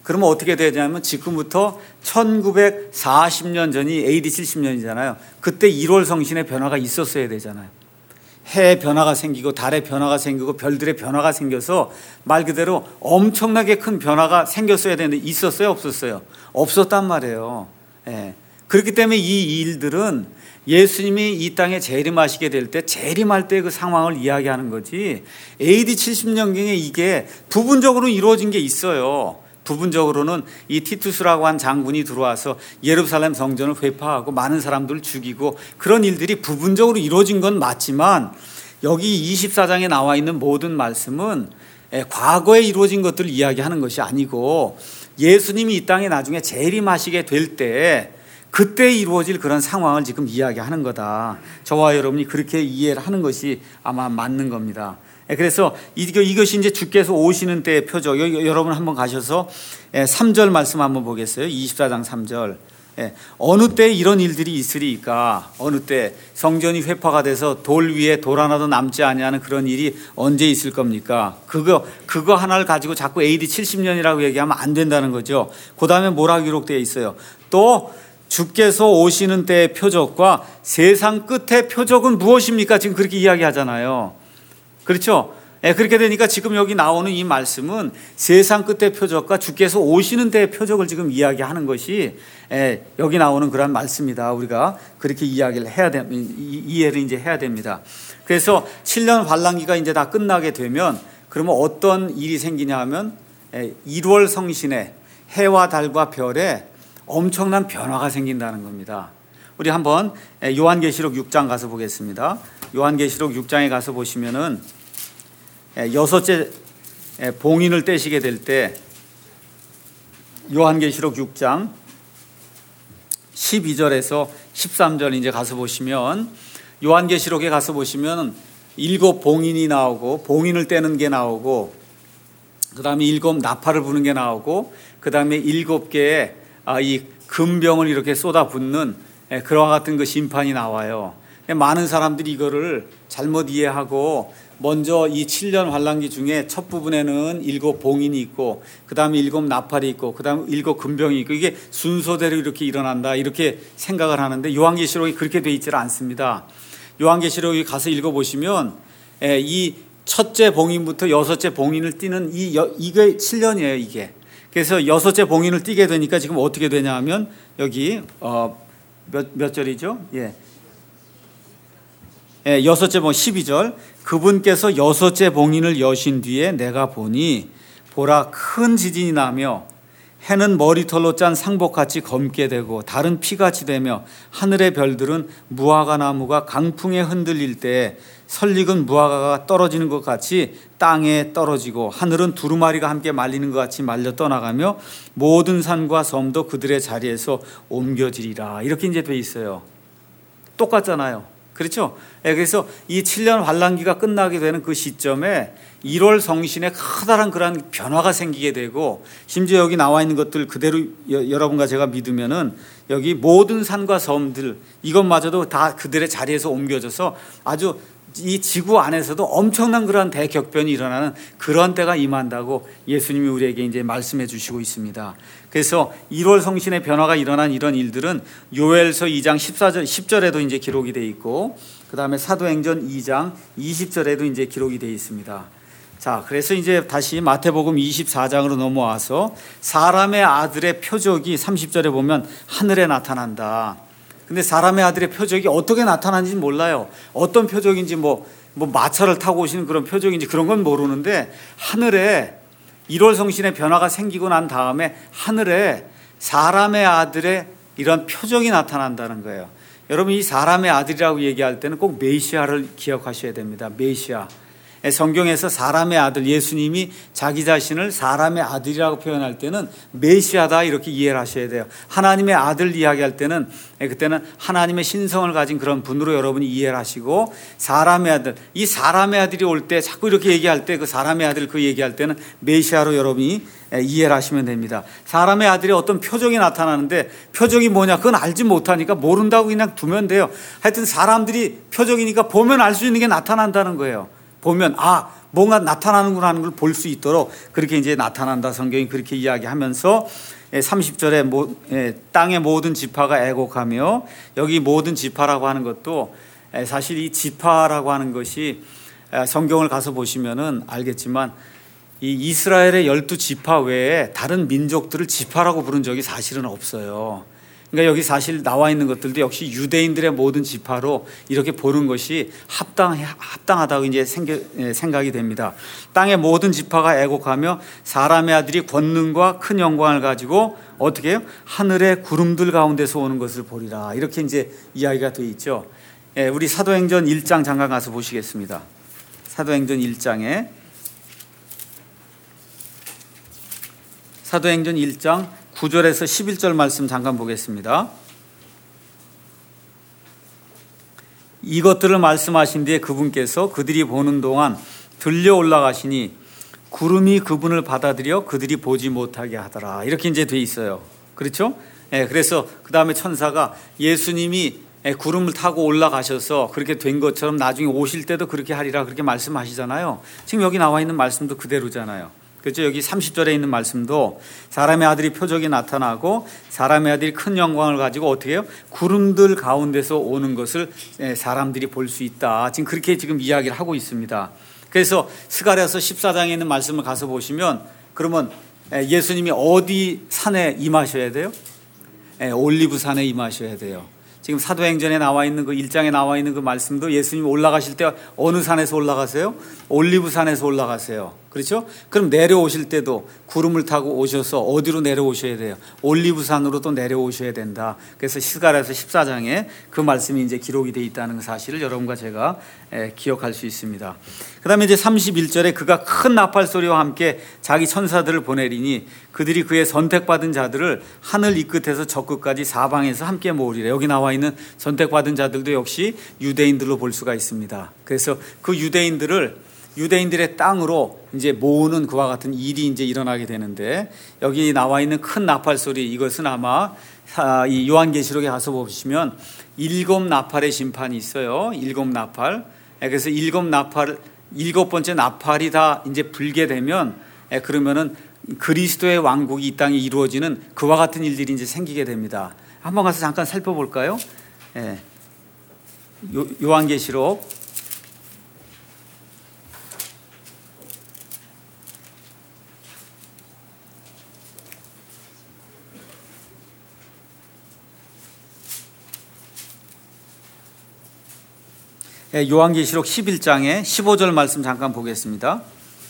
그러면 어떻게 되냐면 지금부터 1940년 전이 AD 70년이잖아요. 그때 1월 성신의 변화가 있었어야 되잖아요. 해의 변화가 생기고 달의 변화가 생기고 별들의 변화가 생겨서 말 그대로 엄청나게 큰 변화가 생겼어야 되는데 있었어요? 없었어요? 없었단 말이에요. 예. 그렇기 때문에 이 일들은 예수님이 이 땅에 재림하시게 될 때 재림할 때 그 상황을 이야기하는 거지 AD 70년경에 이게 부분적으로 이루어진 게 있어요. 부분적으로는 이 티투스라고 한 장군이 들어와서 예루살렘 성전을 회파하고 많은 사람들을 죽이고 그런 일들이 부분적으로 이루어진 건 맞지만 여기 24장에 나와 있는 모든 말씀은 과거에 이루어진 것들을 이야기하는 것이 아니고 예수님이 이 땅에 나중에 재림하시게 될 때 그때 이루어질 그런 상황을 지금 이야기하는 거다. 저와 여러분이 그렇게 이해를 하는 것이 아마 맞는 겁니다. 그래서 이것이 이제 주께서 오시는 때의 표적. 여러분 한번 가셔서 3절 말씀 한번 보겠어요. 24장 3절. 어느 때 이런 일들이 있으리까? 어느 때 성전이 회파가 돼서 돌 위에 돌 하나도 남지 아니하는 그런 일이 언제 있을 겁니까? 그거 하나를 가지고 자꾸 AD 70년이라고 얘기하면 안 된다는 거죠. 그 다음에 뭐라고 기록되어 있어요? 또 주께서 오시는 때의 표적과 세상 끝의 표적은 무엇입니까? 지금 그렇게 이야기하잖아요. 그렇죠? 그렇게 되니까 지금 여기 나오는 이 말씀은 세상 끝의 표적과 주께서 오시는 데의 표적을 지금 이야기하는 것이 여기 나오는 그런 말씀이다. 우리가 그렇게 이야기를 이해를 이제 해야 됩니다. 그래서 7년 환란기가 이제 다 끝나게 되면 그러면 어떤 일이 생기냐 하면 1월 성신에 해와 달과 별에 엄청난 변화가 생긴다는 겁니다. 우리 한번 요한계시록 6장 가서 보겠습니다. 요한계시록 6장에 가서 보시면은 여섯째 봉인을 떼시게 될 때 요한계시록 6장 12절에서 13절 이제 가서 보시면 요한계시록에 가서 보시면 7 봉인이 나오고 봉인을 떼는 게 나오고 그 다음에 7 나팔을 부는 게 나오고 그 다음에 7개의 이 금병을 이렇게 쏟아붓는 그와 같은 그 심판이 나와요. 많은 사람들이 이거를 잘못 이해하고 먼저 이 7년 환란기 중에 첫 부분에는 7 봉인이 있고 그 다음에 7 나팔이 있고 그 다음에 7 금병이 있고 이게 순서대로 이렇게 일어난다 이렇게 생각을 하는데 요한계시록이 그렇게 돼 있지 않습니다. 요한계시록에 가서 읽어보시면 이 첫째 봉인부터 여섯째 봉인을 띠는 이게 7년이에요 이게. 그래서 여섯째 봉인을 띠게 되니까 지금 어떻게 되냐 하면 여기 몇 절이죠? 여섯째 봉 12절 그분께서 여섯째 봉인을 여신 뒤에 내가 보니 보라 큰 지진이 나며 해는 머리털로 짠 상복같이 검게 되고 달은 피같이 되며 하늘의 별들은 무화과 나무가 강풍에 흔들릴 때 설익은 무화과가 떨어지는 것 같이 땅에 떨어지고 하늘은 두루마리가 함께 말리는 것 같이 말려 떠나가며 모든 산과 섬도 그들의 자리에서 옮겨지리라 이렇게 이제 돼 있어요. 똑같잖아요. 그렇죠? 그래서 이 7년 환란기가 끝나게 되는 그 시점에 1월 성신에 커다란 그런 변화가 생기게 되고 심지어 여기 나와 있는 것들 그대로 여러분과 제가 믿으면은 여기 모든 산과 섬들 이것마저도 다 그들의 자리에서 옮겨져서 아주 이 지구 안에서도 엄청난 그런 대격변이 일어나는 그런 때가 임한다고 예수님이 우리에게 이제 말씀해 주시고 있습니다. 그래서 1월 성신의 변화가 일어난 이런 일들은 요엘서 2장 10절에도 이제 기록이 되어 있고 그 다음에 사도행전 2장 20절에도 이제 기록이 되어 있습니다. 자, 그래서 이제 다시 마태복음 24장으로 넘어와서 사람의 아들의 표적이 30절에 보면 하늘에 나타난다. 근데 사람의 아들의 표적이 어떻게 나타나는지 몰라요. 어떤 표적인지 뭐 마차를 타고 오시는 그런 표적인지 그런 건 모르는데 하늘에 1월 성신의 변화가 생기고 난 다음에 하늘에 사람의 아들의 이런 표적이 나타난다는 거예요. 여러분 이 사람의 아들이라고 얘기할 때는 꼭 메시아를 기억하셔야 됩니다. 메시아. 성경에서 사람의 아들 예수님이 자기 자신을 사람의 아들이라고 표현할 때는 메시아다 이렇게 이해를 하셔야 돼요. 하나님의 아들 이야기할 때는 그때는 하나님의 신성을 가진 그런 분으로 여러분이 이해를 하시고 사람의 아들 이 사람의 아들이 올 때 자꾸 이렇게 얘기할 때 그 사람의 아들 그 얘기할 때는 메시아로 여러분이 이해를 하시면 됩니다. 사람의 아들이 어떤 표적이 나타나는데 표적이 뭐냐 그건 알지 못하니까 모른다고 그냥 두면 돼요. 하여튼 사람들이 표적이니까 보면 알 수 있는 게 나타난다는 거예요. 보면 뭔가 나타나는구나 하는 걸 볼 수 있도록 그렇게 이제 나타난다. 성경이 그렇게 이야기하면서 30절에 땅의 모든 지파가 애곡하며, 여기 모든 지파라고 하는 것도 사실 이 지파라고 하는 것이 성경을 가서 보시면은 알겠지만 이 이스라엘의 12지파 외에 다른 민족들을 지파라고 부른 적이 사실은 없어요. 그러니까 여기 사실 나와 있는 것들도 역시 유대인들의 모든 지파로 이렇게 보는 것이 합당하다고 이제 생각이 됩니다. 땅의 모든 지파가 애곡하며 사람의 아들이 권능과 큰 영광을 가지고 어떻게 해요? 하늘의 구름들 가운데서 오는 것을 보리라. 이렇게 이제 이야기가 되어 있죠. 우리 사도행전 1장 잠깐 가서 보시겠습니다. 사도행전 1장 9절에서 11절 말씀 잠깐 보겠습니다. 이것들을 말씀하신 뒤에 그분께서 그들이 보는 동안 들려 올라가시니 구름이 그분을 받아들여 그들이 보지 못하게 하더라. 이렇게 이제 돼 있어요. 그렇죠? 그래서 그 다음에 천사가 예수님이 구름을 타고 올라가셔서 그렇게 된 것처럼 나중에 오실 때도 그렇게 하리라 그렇게 말씀하시잖아요. 지금 여기 나와 있는 말씀도 그대로잖아요. 그렇죠? 여기 30절에 있는 말씀도 사람의 아들이 표적이 나타나고 사람의 아들이 큰 영광을 가지고 어떻게 해요? 구름들 가운데서 오는 것을 사람들이 볼 수 있다. 지금 그렇게 지금 이야기를 하고 있습니다. 그래서 스가랴서 14장에 있는 말씀을 가서 보시면 그러면 예수님이 어디 산에 임하셔야 돼요? 올리브 산에 임하셔야 돼요. 지금 사도행전에 나와 있는 그 1장에 나와 있는 그 말씀도 예수님이 올라가실 때 어느 산에서 올라가세요? 올리브 산에서 올라가세요. 그렇죠? 그럼 내려오실 때도 구름을 타고 오셔서 어디로 내려오셔야 돼요? 올리브 산으로 또 내려오셔야 된다. 그래서 스가랴서 14장에 그 말씀이 이제 기록이 되어 있다는 사실을 여러분과 제가 기억할 수 있습니다. 그다음에 이제 31절에 그가 큰 나팔 소리와 함께 자기 천사들을 보내리니 그들이 그의 선택받은 자들을 하늘 이 끝에서 저 끝까지 사방에서 함께 모으리라. 여기 나와 있는 선택받은 자들도 역시 유대인들로 볼 수가 있습니다. 그래서 그 유대인들의 땅으로 이제 모으는 그와 같은 일이 이제 일어나게 되는데, 여기 나와 있는 큰 나팔 소리, 이것은 아마 이 요한계시록에 가서 보시면 7 나팔의 심판이 있어요. 7 나팔. 그래서 7번째 나팔이 다 이제 불게 되면 그러면은 그리스도의 왕국이 이 땅에 이루어지는 그와 같은 일들이 이제 생기게 됩니다. 한번 가서 잠깐 살펴볼까요? 요한계시록 요한계시록 11장에 15절 말씀 잠깐 보겠습니다.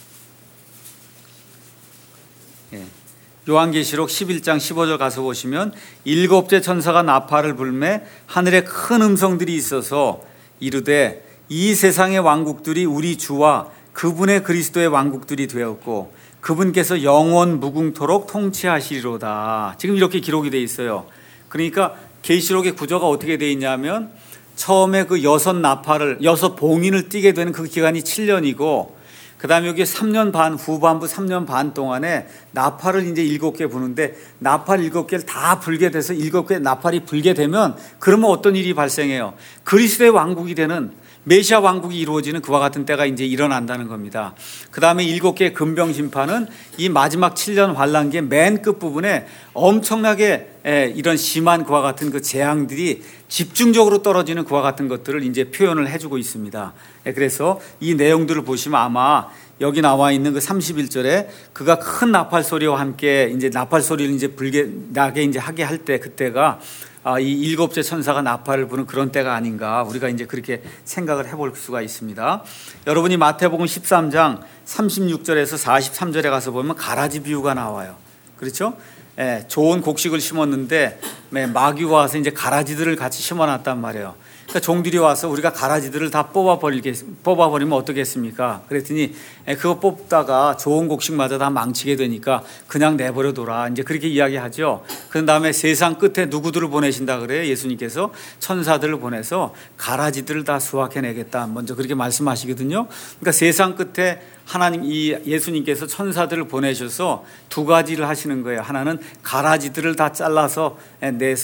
요한계시록 11장 15절 가서 보시면 7째 천사가 나팔을 불매 하늘에 큰 음성들이 있어서 이르되 이 세상의 왕국들이 우리 주와 그분의 그리스도의 왕국들이 되었고 그분께서 영원 무궁토록 통치하시리로다. 지금 이렇게 기록이 되어 있어요. 그러니까 계시록의 구조가 어떻게 되어 있냐면 처음에 그 6 봉인을 띠게 되는 그 기간이 7년이고 그 다음에 여기 3년 반, 후반부 3년 반 동안에 나팔을 이제 7개 부는데 나팔 7개를 다 불게 돼서 7개 나팔이 불게 되면 그러면 어떤 일이 발생해요? 그리스도의 왕국이 되는 메시아 왕국이 이루어지는 그와 같은 때가 이제 일어난다는 겁니다. 그 다음에 7개의 금병 심판은 이 마지막 7년 환란기의 맨 끝부분에 엄청나게 이런 심한 그와 같은 그 재앙들이 집중적으로 떨어지는 그와 같은 것들을 이제 표현을 해주고 있습니다. 그래서 이 내용들을 보시면 아마 여기 나와 있는 그 31절에 그가 큰 나팔 소리와 함께 이제 나팔 소리를 이제 불게 나게 이제 하게 할 때 그때가 이 7째 천사가 나팔을 부는 그런 때가 아닌가 우리가 이제 그렇게 생각을 해볼 수가 있습니다. 여러분이 마태복음 13장 36절에서 43절에 가서 보면 가라지 비유가 나와요. 그렇죠? 좋은 곡식을 심었는데 마귀가 와서 이제 가라지들을 같이 심어놨단 말이에요. 그러니까 종들이 와서 우리가 가라지들을 다 뽑아버리면 어떻겠습니까? 그랬더니 그거 뽑다가 좋은 곡식마저 다 망치게 되니까 그냥 내버려둬라. 이제 그렇게 이야기하죠. 그 다음에 세상 끝에 누구들을 보내신다 그래요? 예수님께서 천사들을 보내서 가라지들을 다 수확해내겠다. 먼저 그렇게 말씀하시거든요. 그러니까 세상 끝에 하나님 이 예수님께서 천사들을 보내셔서 두 가지를 하시는 거예요. 하나는 가라지들을 다 잘라서 내서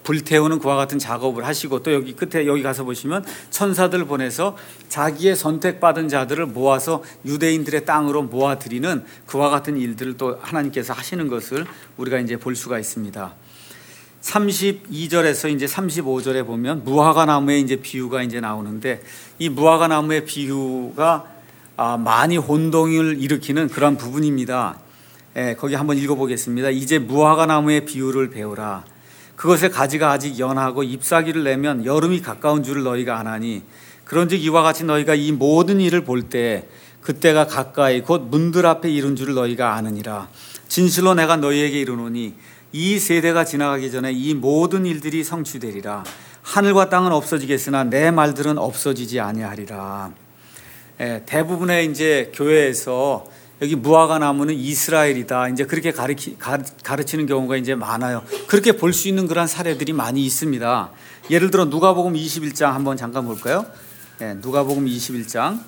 불태우는 그와 같은 작업을 하시고, 또 여기 끝에 여기 가서 보시면 천사들 보내서 자기의 선택받은 자들을 모아서 유대인들의 땅으로 모아들이는 그와 같은 일들을 또 하나님께서 하시는 것을 우리가 이제 볼 수가 있습니다. 32절에서 이제 35절에 보면 무화과 나무의 이제 비유가 이제 나오는데, 이 무화과 나무의 비유가 많이 혼동을 일으키는 그런 부분입니다. 거기 한번 읽어보겠습니다. 이제 무화과 나무의 비유를 배우라. 그것의 가지가 아직 연하고 잎사귀를 내면 여름이 가까운 줄을 너희가 아나니, 그런즉 이와 같이 너희가 이 모든 일을 볼 때 그때가 가까이 곧 문들 앞에 이른 줄을 너희가 아느니라. 진실로 내가 너희에게 이르노니 이 세대가 지나가기 전에 이 모든 일들이 성취되리라. 하늘과 땅은 없어지겠으나 내 말들은 없어지지 아니하리라. 대부분의 이제 교회에서 여기 무화과 나무는 이스라엘이다, 이제 그렇게 가르치는 경우가 이제 많아요. 그렇게 볼 수 있는 그런 사례들이 많이 있습니다. 예를 들어 누가복음 21장 한번 잠깐 볼까요? 누가복음 21장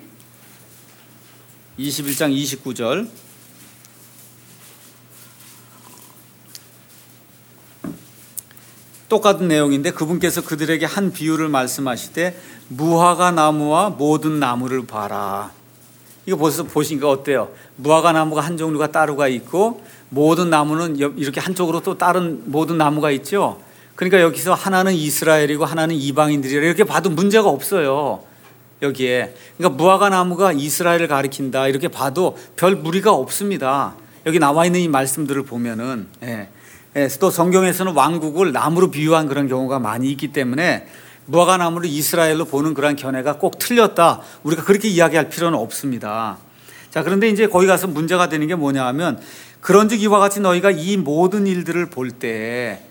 29절. 똑같은 내용인데 그분께서 그들에게 한 비유를 말씀하시되 무화과 나무와 모든 나무를 봐라. 이거 벌써 보시니까 어때요? 무화과 나무가 한 종류가 따로가 있고 모든 나무는 이렇게 한쪽으로 또 다른 모든 나무가 있죠. 그러니까 여기서 하나는 이스라엘이고 하나는 이방인들이라 이렇게 봐도 문제가 없어요. 여기에. 그러니까 무화과 나무가 이스라엘을 가리킨다 이렇게 봐도 별 무리가 없습니다. 여기 나와 있는 이 말씀들을 보면은. 또 성경에서는 왕국을 나무로 비유한 그런 경우가 많이 있기 때문에 무화과 나무를 이스라엘로 보는 그런 견해가 꼭 틀렸다, 우리가 그렇게 이야기할 필요는 없습니다. 자, 그런데 이제 거기 가서 문제가 되는 게 뭐냐 하면, 그런즉 이와 같이 너희가 이 모든 일들을 볼 때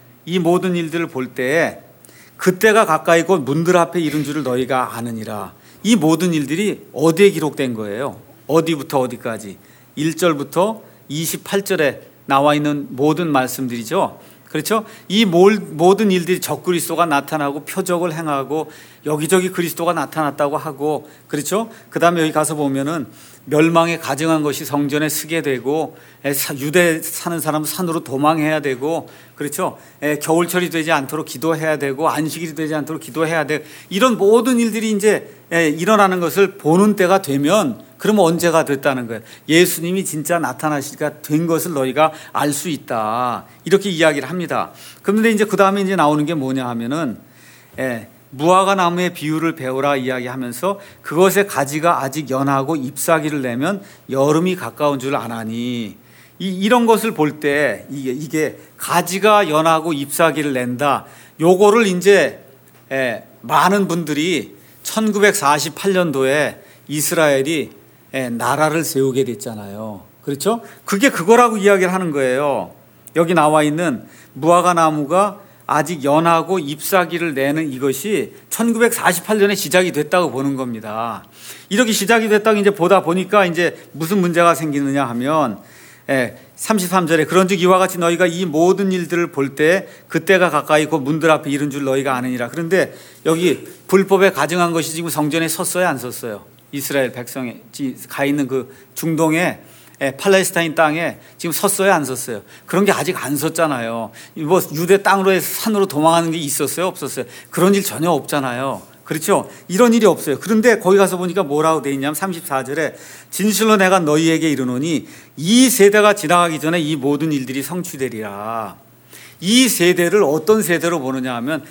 그때가 가까이 곧 문들 앞에 이른 줄을 너희가 아느니라. 이 모든 일들이 어디에 기록된 거예요? 어디부터 어디까지? 1절부터 28절에 나와 있는 모든 말씀들이죠. 그렇죠? 이 모든 일들이 적그리스도가 나타나고 표적을 행하고 여기저기 그리스도가 나타났다고 하고, 그렇죠? 그 다음에 여기 가서 보면은 멸망에 가증한 것이 성전에 쓰게 되고, 유대 사는 사람은 산으로 도망해야 되고, 그렇죠? 겨울철이 되지 않도록 기도해야 되고, 안식일이 되지 않도록 기도해야 되고, 이런 모든 일들이 이제 일어나는 것을 보는 때가 되면, 그러면 언제가 됐다는 거예요? 예수님이 진짜 나타나시가 된 것을 너희가 알 수 있다, 이렇게 이야기를 합니다. 그런데 이제 그 다음에 이제 나오는 게 뭐냐 하면은, 무화과 나무의 비유를 배우라 이야기하면서 그것의 가지가 아직 연하고 잎사귀를 내면 여름이 가까운 줄 아나니, 이런 것을 볼 때 이게 가지가 연하고 잎사귀를 낸다, 요거를 이제 많은 분들이 1948년도에 이스라엘이 나라를 세우게 됐잖아요. 그렇죠? 그게 그거라고 이야기를 하는 거예요. 여기 나와 있는 무화과 나무가 아직 연하고 잎사귀를 내는 이것이 1948년에 시작이 됐다고 보는 겁니다. 이렇게 시작이 됐다고 이제 보다 보니까 이제 무슨 문제가 생기느냐 하면, 33절에 그런즉 이와 같이 너희가 이 모든 일들을 볼 때 그때가 가까이 곧 문들 앞에 이른 줄 너희가 아느니라. 그런데 여기 불법에 가증한 것이 지금 성전에 섰어요, 안 섰어요? 이스라엘 백성이 가 있는 그 중동에 팔레스타인 땅에 지금 섰어요, 안 섰어요? 그런 게 아직 안 섰잖아요. 뭐 유대 땅으로 해서 산으로 도망하는 게 있었어요, 없었어요? 그런 일 전혀 없잖아요. 그렇죠? 이런 일이 없어요. 그런데 거기 가서 보니까 뭐라고 돼 있냐면 34절에 진실로 내가 너희에게 이르노니 이 세대가 지나가기 전에 이 모든 일들이 성취되리라. 이 세대를 어떤 세대로 보느냐 하면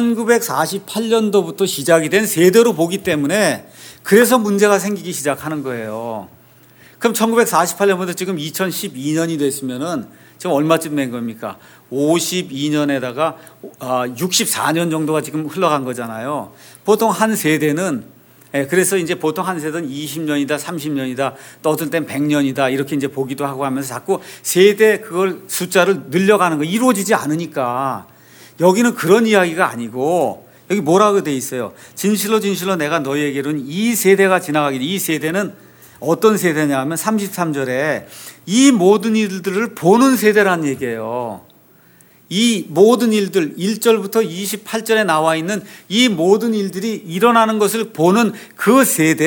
1948년도부터 시작이 된 세대로 보기 때문에 그래서 문제가 생기기 시작하는 거예요. 그럼 1948년부터 지금 2012년이 됐으면은 지금 얼마쯤 된 겁니까? 52년에다가 64년 정도가 지금 흘러간 거잖아요. 보통 한 세대는, 그래서 이제 보통 한 세대는 20년이다, 30년이다, 또 어떤 때는 100년이다, 이렇게 이제 보기도 하고 하면서 자꾸 세대 그걸 숫자를 늘려가는 거 이루어지지 않으니까, 여기는 그런 이야기가 아니고 여기 뭐라고 돼 있어요? 진실로 진실로 내가 너희에게는 이 세대가 지나가기, 이 세대는 어떤 세대냐 하면 33절에 이 모든 일들을 보는 세대라는 얘기예요. 이 모든 일들, 1절부터 28절에 나와 있는 이 모든 일들이 일어나는 것을 보는 그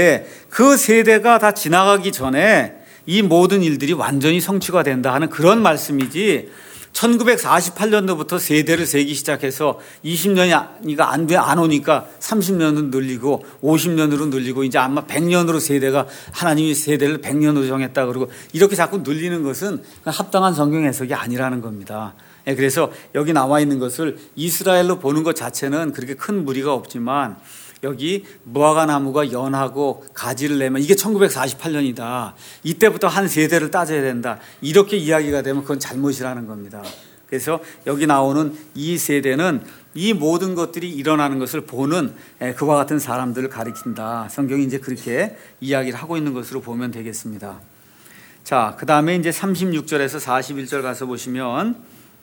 세대가 다 지나가기 전에 이 모든 일들이 완전히 성취가 된다 하는 그런 말씀이지, 1948년도부터 세대를 세기 시작해서 20년이 안 오니까 30년으로 늘리고 50년으로 늘리고 이제 아마 100년으로 세대가 하나님이 세대를 100년으로 정했다 그러고 이렇게 자꾸 늘리는 것은 합당한 성경 해석이 아니라는 겁니다. 그래서 여기 나와 있는 것을 이스라엘로 보는 것 자체는 그렇게 큰 무리가 없지만 여기 무화과 나무가 연하고 가지를 내면 이게 1948년이다. 이때부터 한 세대를 따져야 된다. 이렇게 이야기가 되면 그건 잘못이라는 겁니다. 그래서 여기 나오는 이 세대는 이 모든 것들이 일어나는 것을 보는 그와 같은 사람들을 가리킨다. 성경이 이제 그렇게 이야기를 하고 있는 것으로 보면 되겠습니다. 자, 그 다음에 이제 36절에서 41절 가서 보시면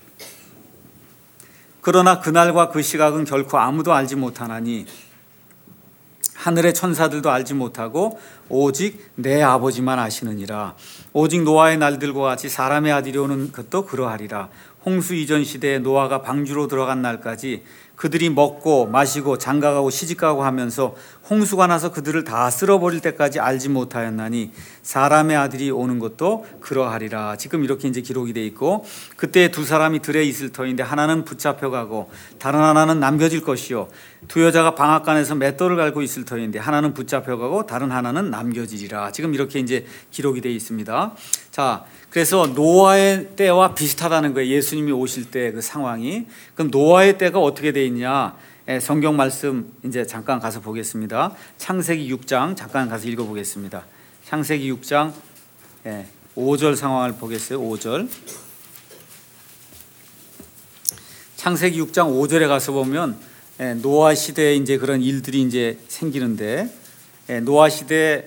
그러나 그날과 그 시각은 결코 아무도 알지 못하나니 하늘의 천사들도 알지 못하고 오직 내 아버지만 아시느니라. 오직 노아의 날들과 같이 사람의 아들이 오는 것도 그러하리라. 홍수 이전 시대에 노아가 방주로 들어간 날까지 그들이 먹고 마시고 장가가고 시집가고 하면서 홍수가 나서 그들을 다 쓸어버릴 때까지 알지 못하였나니 사람의 아들이 오는 것도 그러하리라. 지금 이렇게 이제 기록이 돼 있고 그때 두 사람이 들에 있을 터인데 하나는 붙잡혀가고 다른 하나는 남겨질 것이요 두 여자가 방앗간에서 맷돌을 갈고 있을 터인데 하나는 붙잡혀가고 다른 하나는 남겨지리라. 지금 이렇게 이제 기록이 돼 있습니다. 자, 그래서 노아의 때와 비슷하다는 거예요. 예수님이 오실 때 그 상황이. 그럼 노아의 때가 어떻게 돼 있냐? 성경 말씀 이제 잠깐 가서 보겠습니다. 창세기 6장 잠깐 가서 읽어보겠습니다. 창세기 6장 5절 상황을 보겠어요. 5절. 창세기 6장 5절에 가서 보면 노아 시대에 이제 그런 일들이 이제 생기는데 노아 시대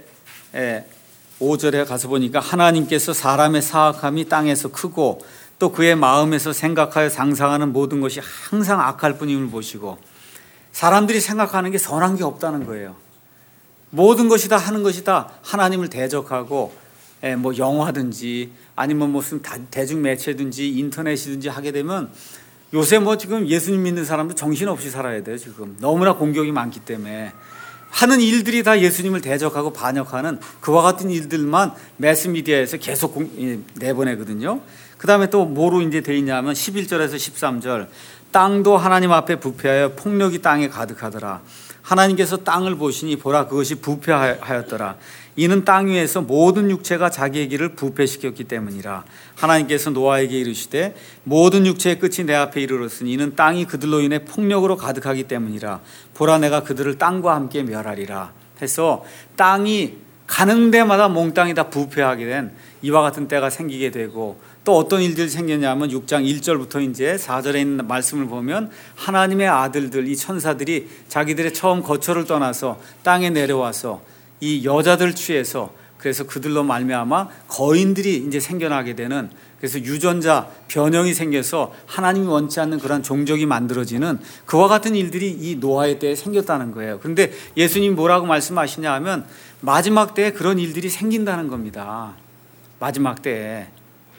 5절에 가서 보니까 하나님께서 사람의 사악함이 땅에서 크고 또 그의 마음에서 생각하여 상상하는 모든 것이 항상 악할 뿐임을 보시고 사람들이 생각하는 게 선한 게 없다는 거예요. 모든 것이 다 하는 것이 다 하나님을 대적하고 뭐 영화든지 아니면 무슨 대중매체든지 인터넷이든지 하게 되면 요새 뭐 지금 예수님 믿는 사람도 정신없이 살아야 돼요. 지금 너무나 공격이 많기 때문에 하는 일들이 다 예수님을 대적하고 반역하는 그와 같은 일들만 매스미디어에서 계속 내보내거든요. 그 다음에 또 뭐로 이제 돼 있냐면 11절에서 13절 땅도 하나님 앞에 부패하여 폭력이 땅에 가득하더라. 하나님께서 땅을 보시니 보라 그것이 부패하였더라. 이는 땅 위에서 모든 육체가 자기의 길을 부패시켰기 때문이라. 하나님께서 노아에게 이르시되 모든 육체의 끝이 내 앞에 이르렀으니 이는 땅이 그들로 인해 폭력으로 가득하기 때문이라. 보라 내가 그들을 땅과 함께 멸하리라. 해서 땅이 가는 데마다 몽땅이 다 부패하게 된 이와 같은 때가 생기게 되고 또 어떤 일들이 생겼냐면 6장 1절부터 이제 4절에 있는 말씀을 보면 하나님의 아들들 이 천사들이 자기들의 처음 거처를 떠나서 땅에 내려와서 이 여자들 취해서 그래서 그들로 말미암아 거인들이 이제 생겨나게 되는 그래서 유전자 변형이 생겨서 하나님이 원치 않는 그런 종족이 만들어지는 그와 같은 일들이 이 노아의 때에 생겼다는 거예요. 그런데 예수님 뭐라고 말씀하시냐 하면 마지막 때에 그런 일들이 생긴다는 겁니다. 마지막 때에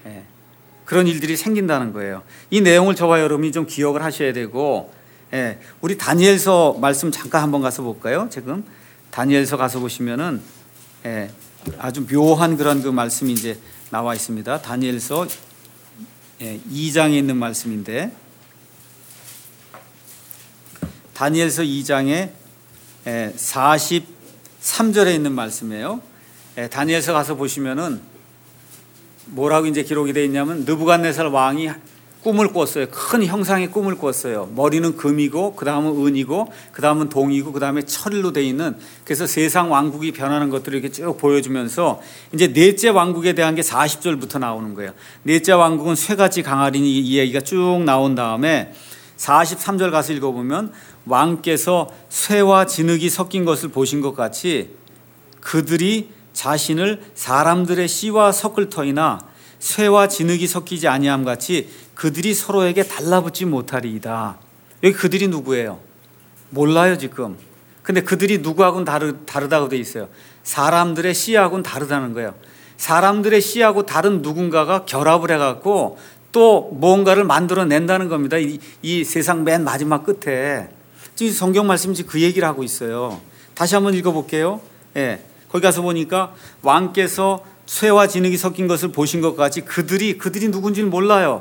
그런 일들이 생긴다는 거예요. 이 내용을 저와 여러분이 좀 기억을 하셔야 되고 우리 다니엘서 말씀 잠깐 한번 가서 볼까요? 지금 다니엘서 가서 보시면은 아주 묘한 그런 그 말씀이 이제 나와 있습니다. 다니엘서 2장에 있는 말씀인데 다니엘서 2장에 43절에 있는 말씀이에요. 다니엘서 가서 보시면은 뭐라고 이제 기록이 되어 있냐면 느부갓네살 왕이 꿈을 꿨어요. 큰 형상의 꿈을 꿨어요. 머리는 금이고 그 다음은 은이고 그 다음은 동이고 그 다음에 철로 되어 있는 그래서 세상 왕국이 변하는 것들을 이렇게 쭉 보여주면서 이제 넷째 왕국에 대한 게 40절부터 나오는 거예요. 넷째 왕국은 쇠같이 강하리니 이 얘기가 쭉 나온 다음에 43절 가서 읽어보면 왕께서 쇠와 진흙이 섞인 것을 보신 것 같이 그들이 자신을 사람들의 씨와 섞을 터이나 쇠와 진흙이 섞이지 아니함 같이 그들이 서로에게 달라붙지 못하리이다. 여기 그들이 누구예요? 몰라요 지금. 근데 그들이 누구하고는 다르다고 돼 있어요. 사람들의 씨하고는 다르다는 거예요. 사람들의 씨하고 다른 누군가가 결합을 해갖고 또 뭔가를 만들어낸다는 겁니다. 이 세상 맨 마지막 끝에 지금 성경 말씀이 그 얘기를 하고 있어요. 다시 한번 읽어볼게요. 거기 가서 보니까 왕께서 쇠와 진흙이 섞인 것을 보신 것 같이 그들이 누군지는 몰라요.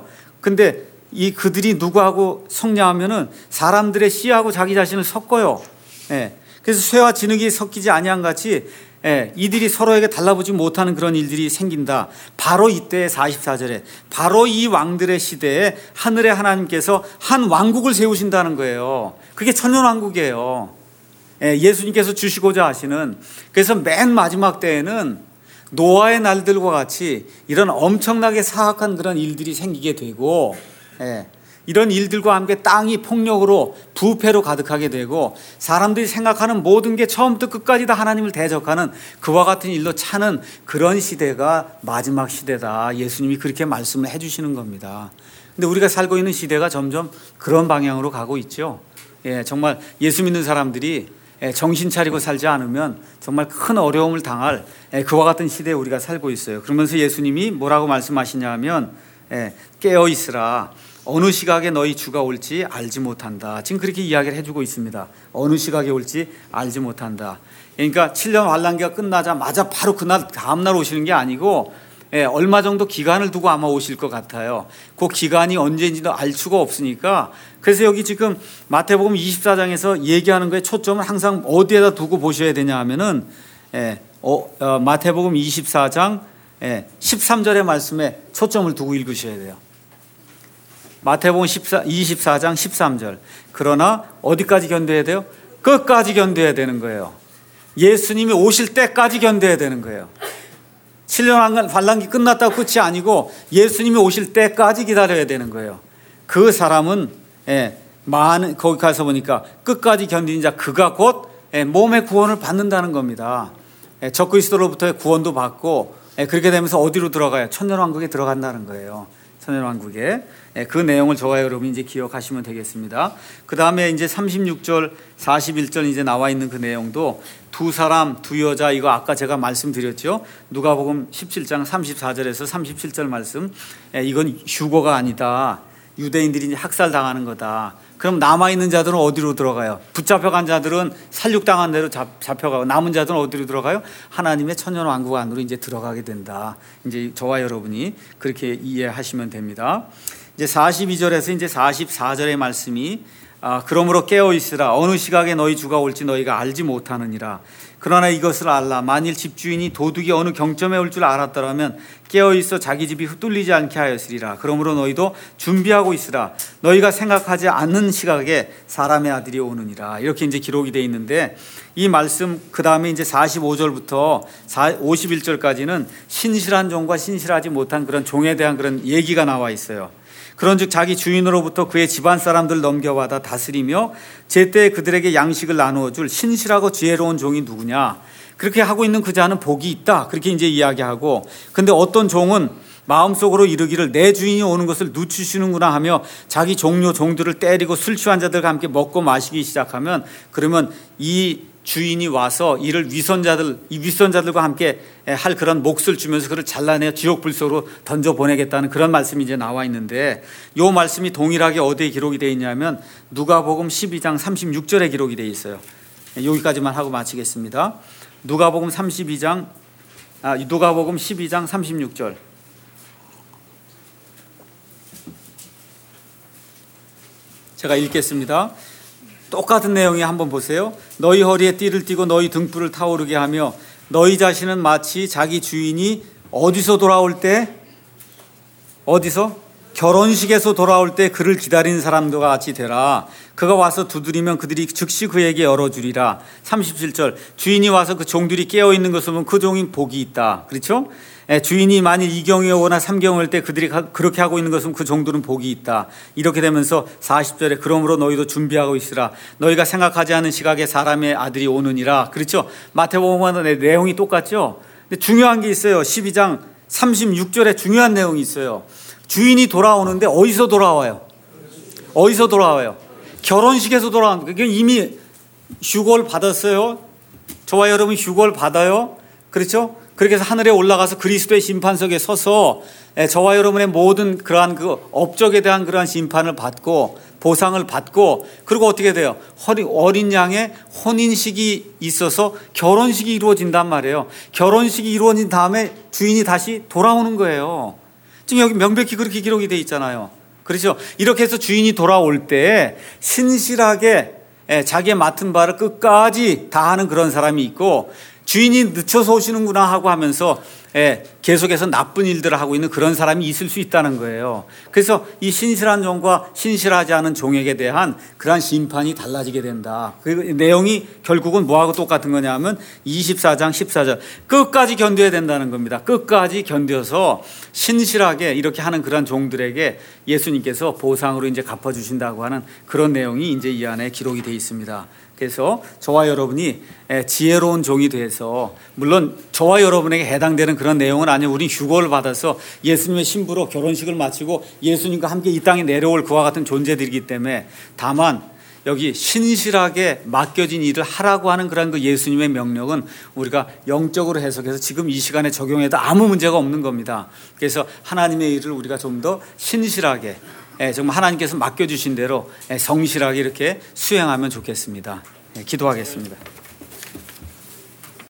근데 이 그들이 누구하고 섞냐하면은 사람들의 씨하고 자기 자신을 섞어요. 그래서 쇠와 진흙이 섞이지 아니한 같이 이들이 서로에게 달라붙지 못하는 그런 일들이 생긴다. 바로 이때 44절에 바로 이 왕들의 시대에 하늘의 하나님께서 한 왕국을 세우신다는 거예요. 그게 천년왕국이에요. 예수님께서 주시고자 하시는. 그래서 맨 마지막 때에는 노아의 날들과 같이 이런 엄청나게 사악한 그런 일들이 생기게 되고, 이런 일들과 함께 땅이 폭력으로 부패로 가득하게 되고, 사람들이 생각하는 모든 게 처음부터 끝까지 다 하나님을 대적하는 그와 같은 일로 차는 그런 시대가 마지막 시대다. 예수님이 그렇게 말씀을 해주시는 겁니다. 근데 우리가 살고 있는 시대가 점점 그런 방향으로 가고 있죠. 정말 예수 믿는 사람들이 정신 차리고 살지 않으면 정말 큰 어려움을 당할 그와 같은 시대에 우리가 살고 있어요. 그러면서 예수님이 뭐라고 말씀하시냐 하면 깨어 있으라. 어느 시각에 너희 주가 올지 알지 못한다. 지금 그렇게 이야기를 해주고 있습니다. 어느 시각에 올지 알지 못한다. 그러니까 7년 환란기가 끝나자마자 바로 그날 다음날 오시는 게 아니고 얼마 정도 기간을 두고 아마 오실 것 같아요. 그 기간이 언제인지도 알 수가 없으니까. 그래서 여기 지금 마태복음 24장에서 얘기하는 거에 초점을 항상 어디에다 두고 보셔야 되냐 하면은 마태복음 24장 13절의 말씀에 초점을 두고 읽으셔야 돼요. 마태복음 24장 13절. 그러나 어디까지 견뎌야 돼요? 끝까지 견뎌야 되는 거예요. 예수님이 오실 때까지 견뎌야 되는 거예요. 7년 환란기 끝났다고 끝이 아니고 예수님이 오실 때까지 기다려야 되는 거예요. 그 사람은 거기 가서 보니까 끝까지 견디는 자 그가 곧 몸의 구원을 받는다는 겁니다. 적그리스도로부터의 구원도 받고 그렇게 되면서 어디로 들어가요? 천년왕국에 들어간다는 거예요. 천년왕국에. 그 내용을 저와 여러분이 이제 기억하시면 되겠습니다. 그 다음에 이제 36절, 41절 이제 나와 있는 그 내용도 두 사람, 두 여자, 이거 아까 제가 말씀드렸죠. 누가복음 17장 34절에서 37절 말씀. 이건 휴거가 아니다. 유대인들이 이제 학살당하는 거다. 그럼 남아있는 자들은 어디로 들어가요? 붙잡혀간 자들은 살육당한 대로 잡혀가고 남은 자들은 어디로 들어가요? 하나님의 천년왕국 안으로 이제 들어가게 된다. 이제 저와 여러분이 그렇게 이해하시면 됩니다. 이제 42절에서 이제 44절의 말씀이 그러므로 깨어 있으라. 어느 시각에 너희 주가 올지 너희가 알지 못하느니라. 그러나 이것을 알라. 만일 집주인이 도둑이 어느 경점에 올 줄 알았더라면 깨어 있어 자기 집이 흩뚫리지 않게 하였으리라. 그러므로 너희도 준비하고 있으라. 너희가 생각하지 않는 시각에 사람의 아들이 오느니라. 이렇게 이제 기록이 되어 있는데, 이 말씀 그 다음에 이제 45절부터 51절까지는 신실한 종과 신실하지 못한 그런 종에 대한 그런 얘기가 나와 있어요. 그런즉 자기 주인으로부터 그의 집안 사람들 넘겨받아 다스리며 제때 그들에게 양식을 나누어 줄 신실하고 지혜로운 종이 누구냐? 그렇게 하고 있는 그 자는 복이 있다. 그렇게 이제 이야기하고, 근데 어떤 종은 마음속으로 이르기를 내 주인이 오는 것을 늦추시는구나 하며 자기 종들을 때리고 술 취한 자들과 함께 먹고 마시기 시작하면, 그러면 이 주인이 와서 이를 윗선자들과 함께 할 그런 몫을 주면서 그를 잘라내어 지옥 불속으로 던져보내겠다는 그런 말씀이 이제 나와 있는데, 이 말씀이 동일하게 어디에 기록이 되어 있냐면 누가복음 12장 36절에 기록이 되어 있어요. 여기까지만 하고 마치겠습니다. 누가복음 12장 36절. 제가 읽겠습니다. 똑같은 내용이 한번 보세요. 너희 허리에 띠를 띠고 너희 등불을 타오르게 하며 너희 자신은 마치 자기 주인이 어디서 돌아올 때, 결혼식에서 돌아올 때 그를 기다리는 사람들과 같이 되라. 그가 와서 두드리면 그들이 즉시 그에게 열어주리라. 37절. 주인이 와서 그 종들이 깨어있는 것을 보면 그 종이 복이 있다. 그렇죠? 주인이 만일 2경에 오거나 3경에 올 때 그들이 그렇게 하고 있는 것은 그 종들은 복이 있다. 이렇게 되면서 40절에 그러므로 너희도 준비하고 있으라. 너희가 생각하지 않은 시각에 사람의 아들이 오느니라. 그렇죠? 마태복음과 내용이 똑같죠? 근데 중요한 게 있어요. 12장 36절에 중요한 내용이 있어요. 주인이 돌아오는데 어디서 돌아와요? 결혼식에서 돌아오는 거예요. 이미 휴거를 받았어요. 저와 여러분 휴거를 받아요. 그렇죠? 그렇게 해서 하늘에 올라가서 그리스도의 심판석에 서서 저와 여러분의 모든 그러한 그 업적에 대한 그러한 심판을 받고 보상을 받고, 그리고 어떻게 돼요? 어린 양의 혼인식이 있어서 결혼식이 이루어진단 말이에요. 결혼식이 이루어진 다음에 주인이 다시 돌아오는 거예요. 지금 여기 명백히 그렇게 기록이 되어 있잖아요. 그렇죠. 이렇게 해서 주인이 돌아올 때 신실하게 자기의 맡은 바를 끝까지 다하는 그런 사람이 있고, 주인이 늦춰서 오시는구나 하고 하면서 계속해서 나쁜 일들을 하고 있는 그런 사람이 있을 수 있다는 거예요. 그래서 이 신실한 종과 신실하지 않은 종에게 대한 그러한 심판이 달라지게 된다. 그 내용이 결국은 뭐하고 똑같은 거냐면 24장 14절 끝까지 견뎌야 된다는 겁니다. 끝까지 견뎌서 신실하게 이렇게 하는 그런 종들에게 예수님께서 보상으로 이제 갚아주신다고 하는 그런 내용이 이제 이 안에 기록이 되어 있습니다. 그래서 저와 여러분이 지혜로운 종이 돼서, 물론 저와 여러분에게 해당되는 그런 내용은 아니에요. 우리 휴거를 받아서 예수님의 신부로 결혼식을 마치고 예수님과 함께 이 땅에 내려올 그와 같은 존재들이기 때문에, 다만 여기 신실하게 맡겨진 일을 하라고 하는 그런 그 예수님의 명령은 우리가 영적으로 해석해서 지금 이 시간에 적용해도 아무 문제가 없는 겁니다. 그래서 하나님의 일을 우리가 좀 더 신실하게, 정말 하나님께서 맡겨주신 대로 성실하게 이렇게 수행하면 좋겠습니다. 기도하겠습니다.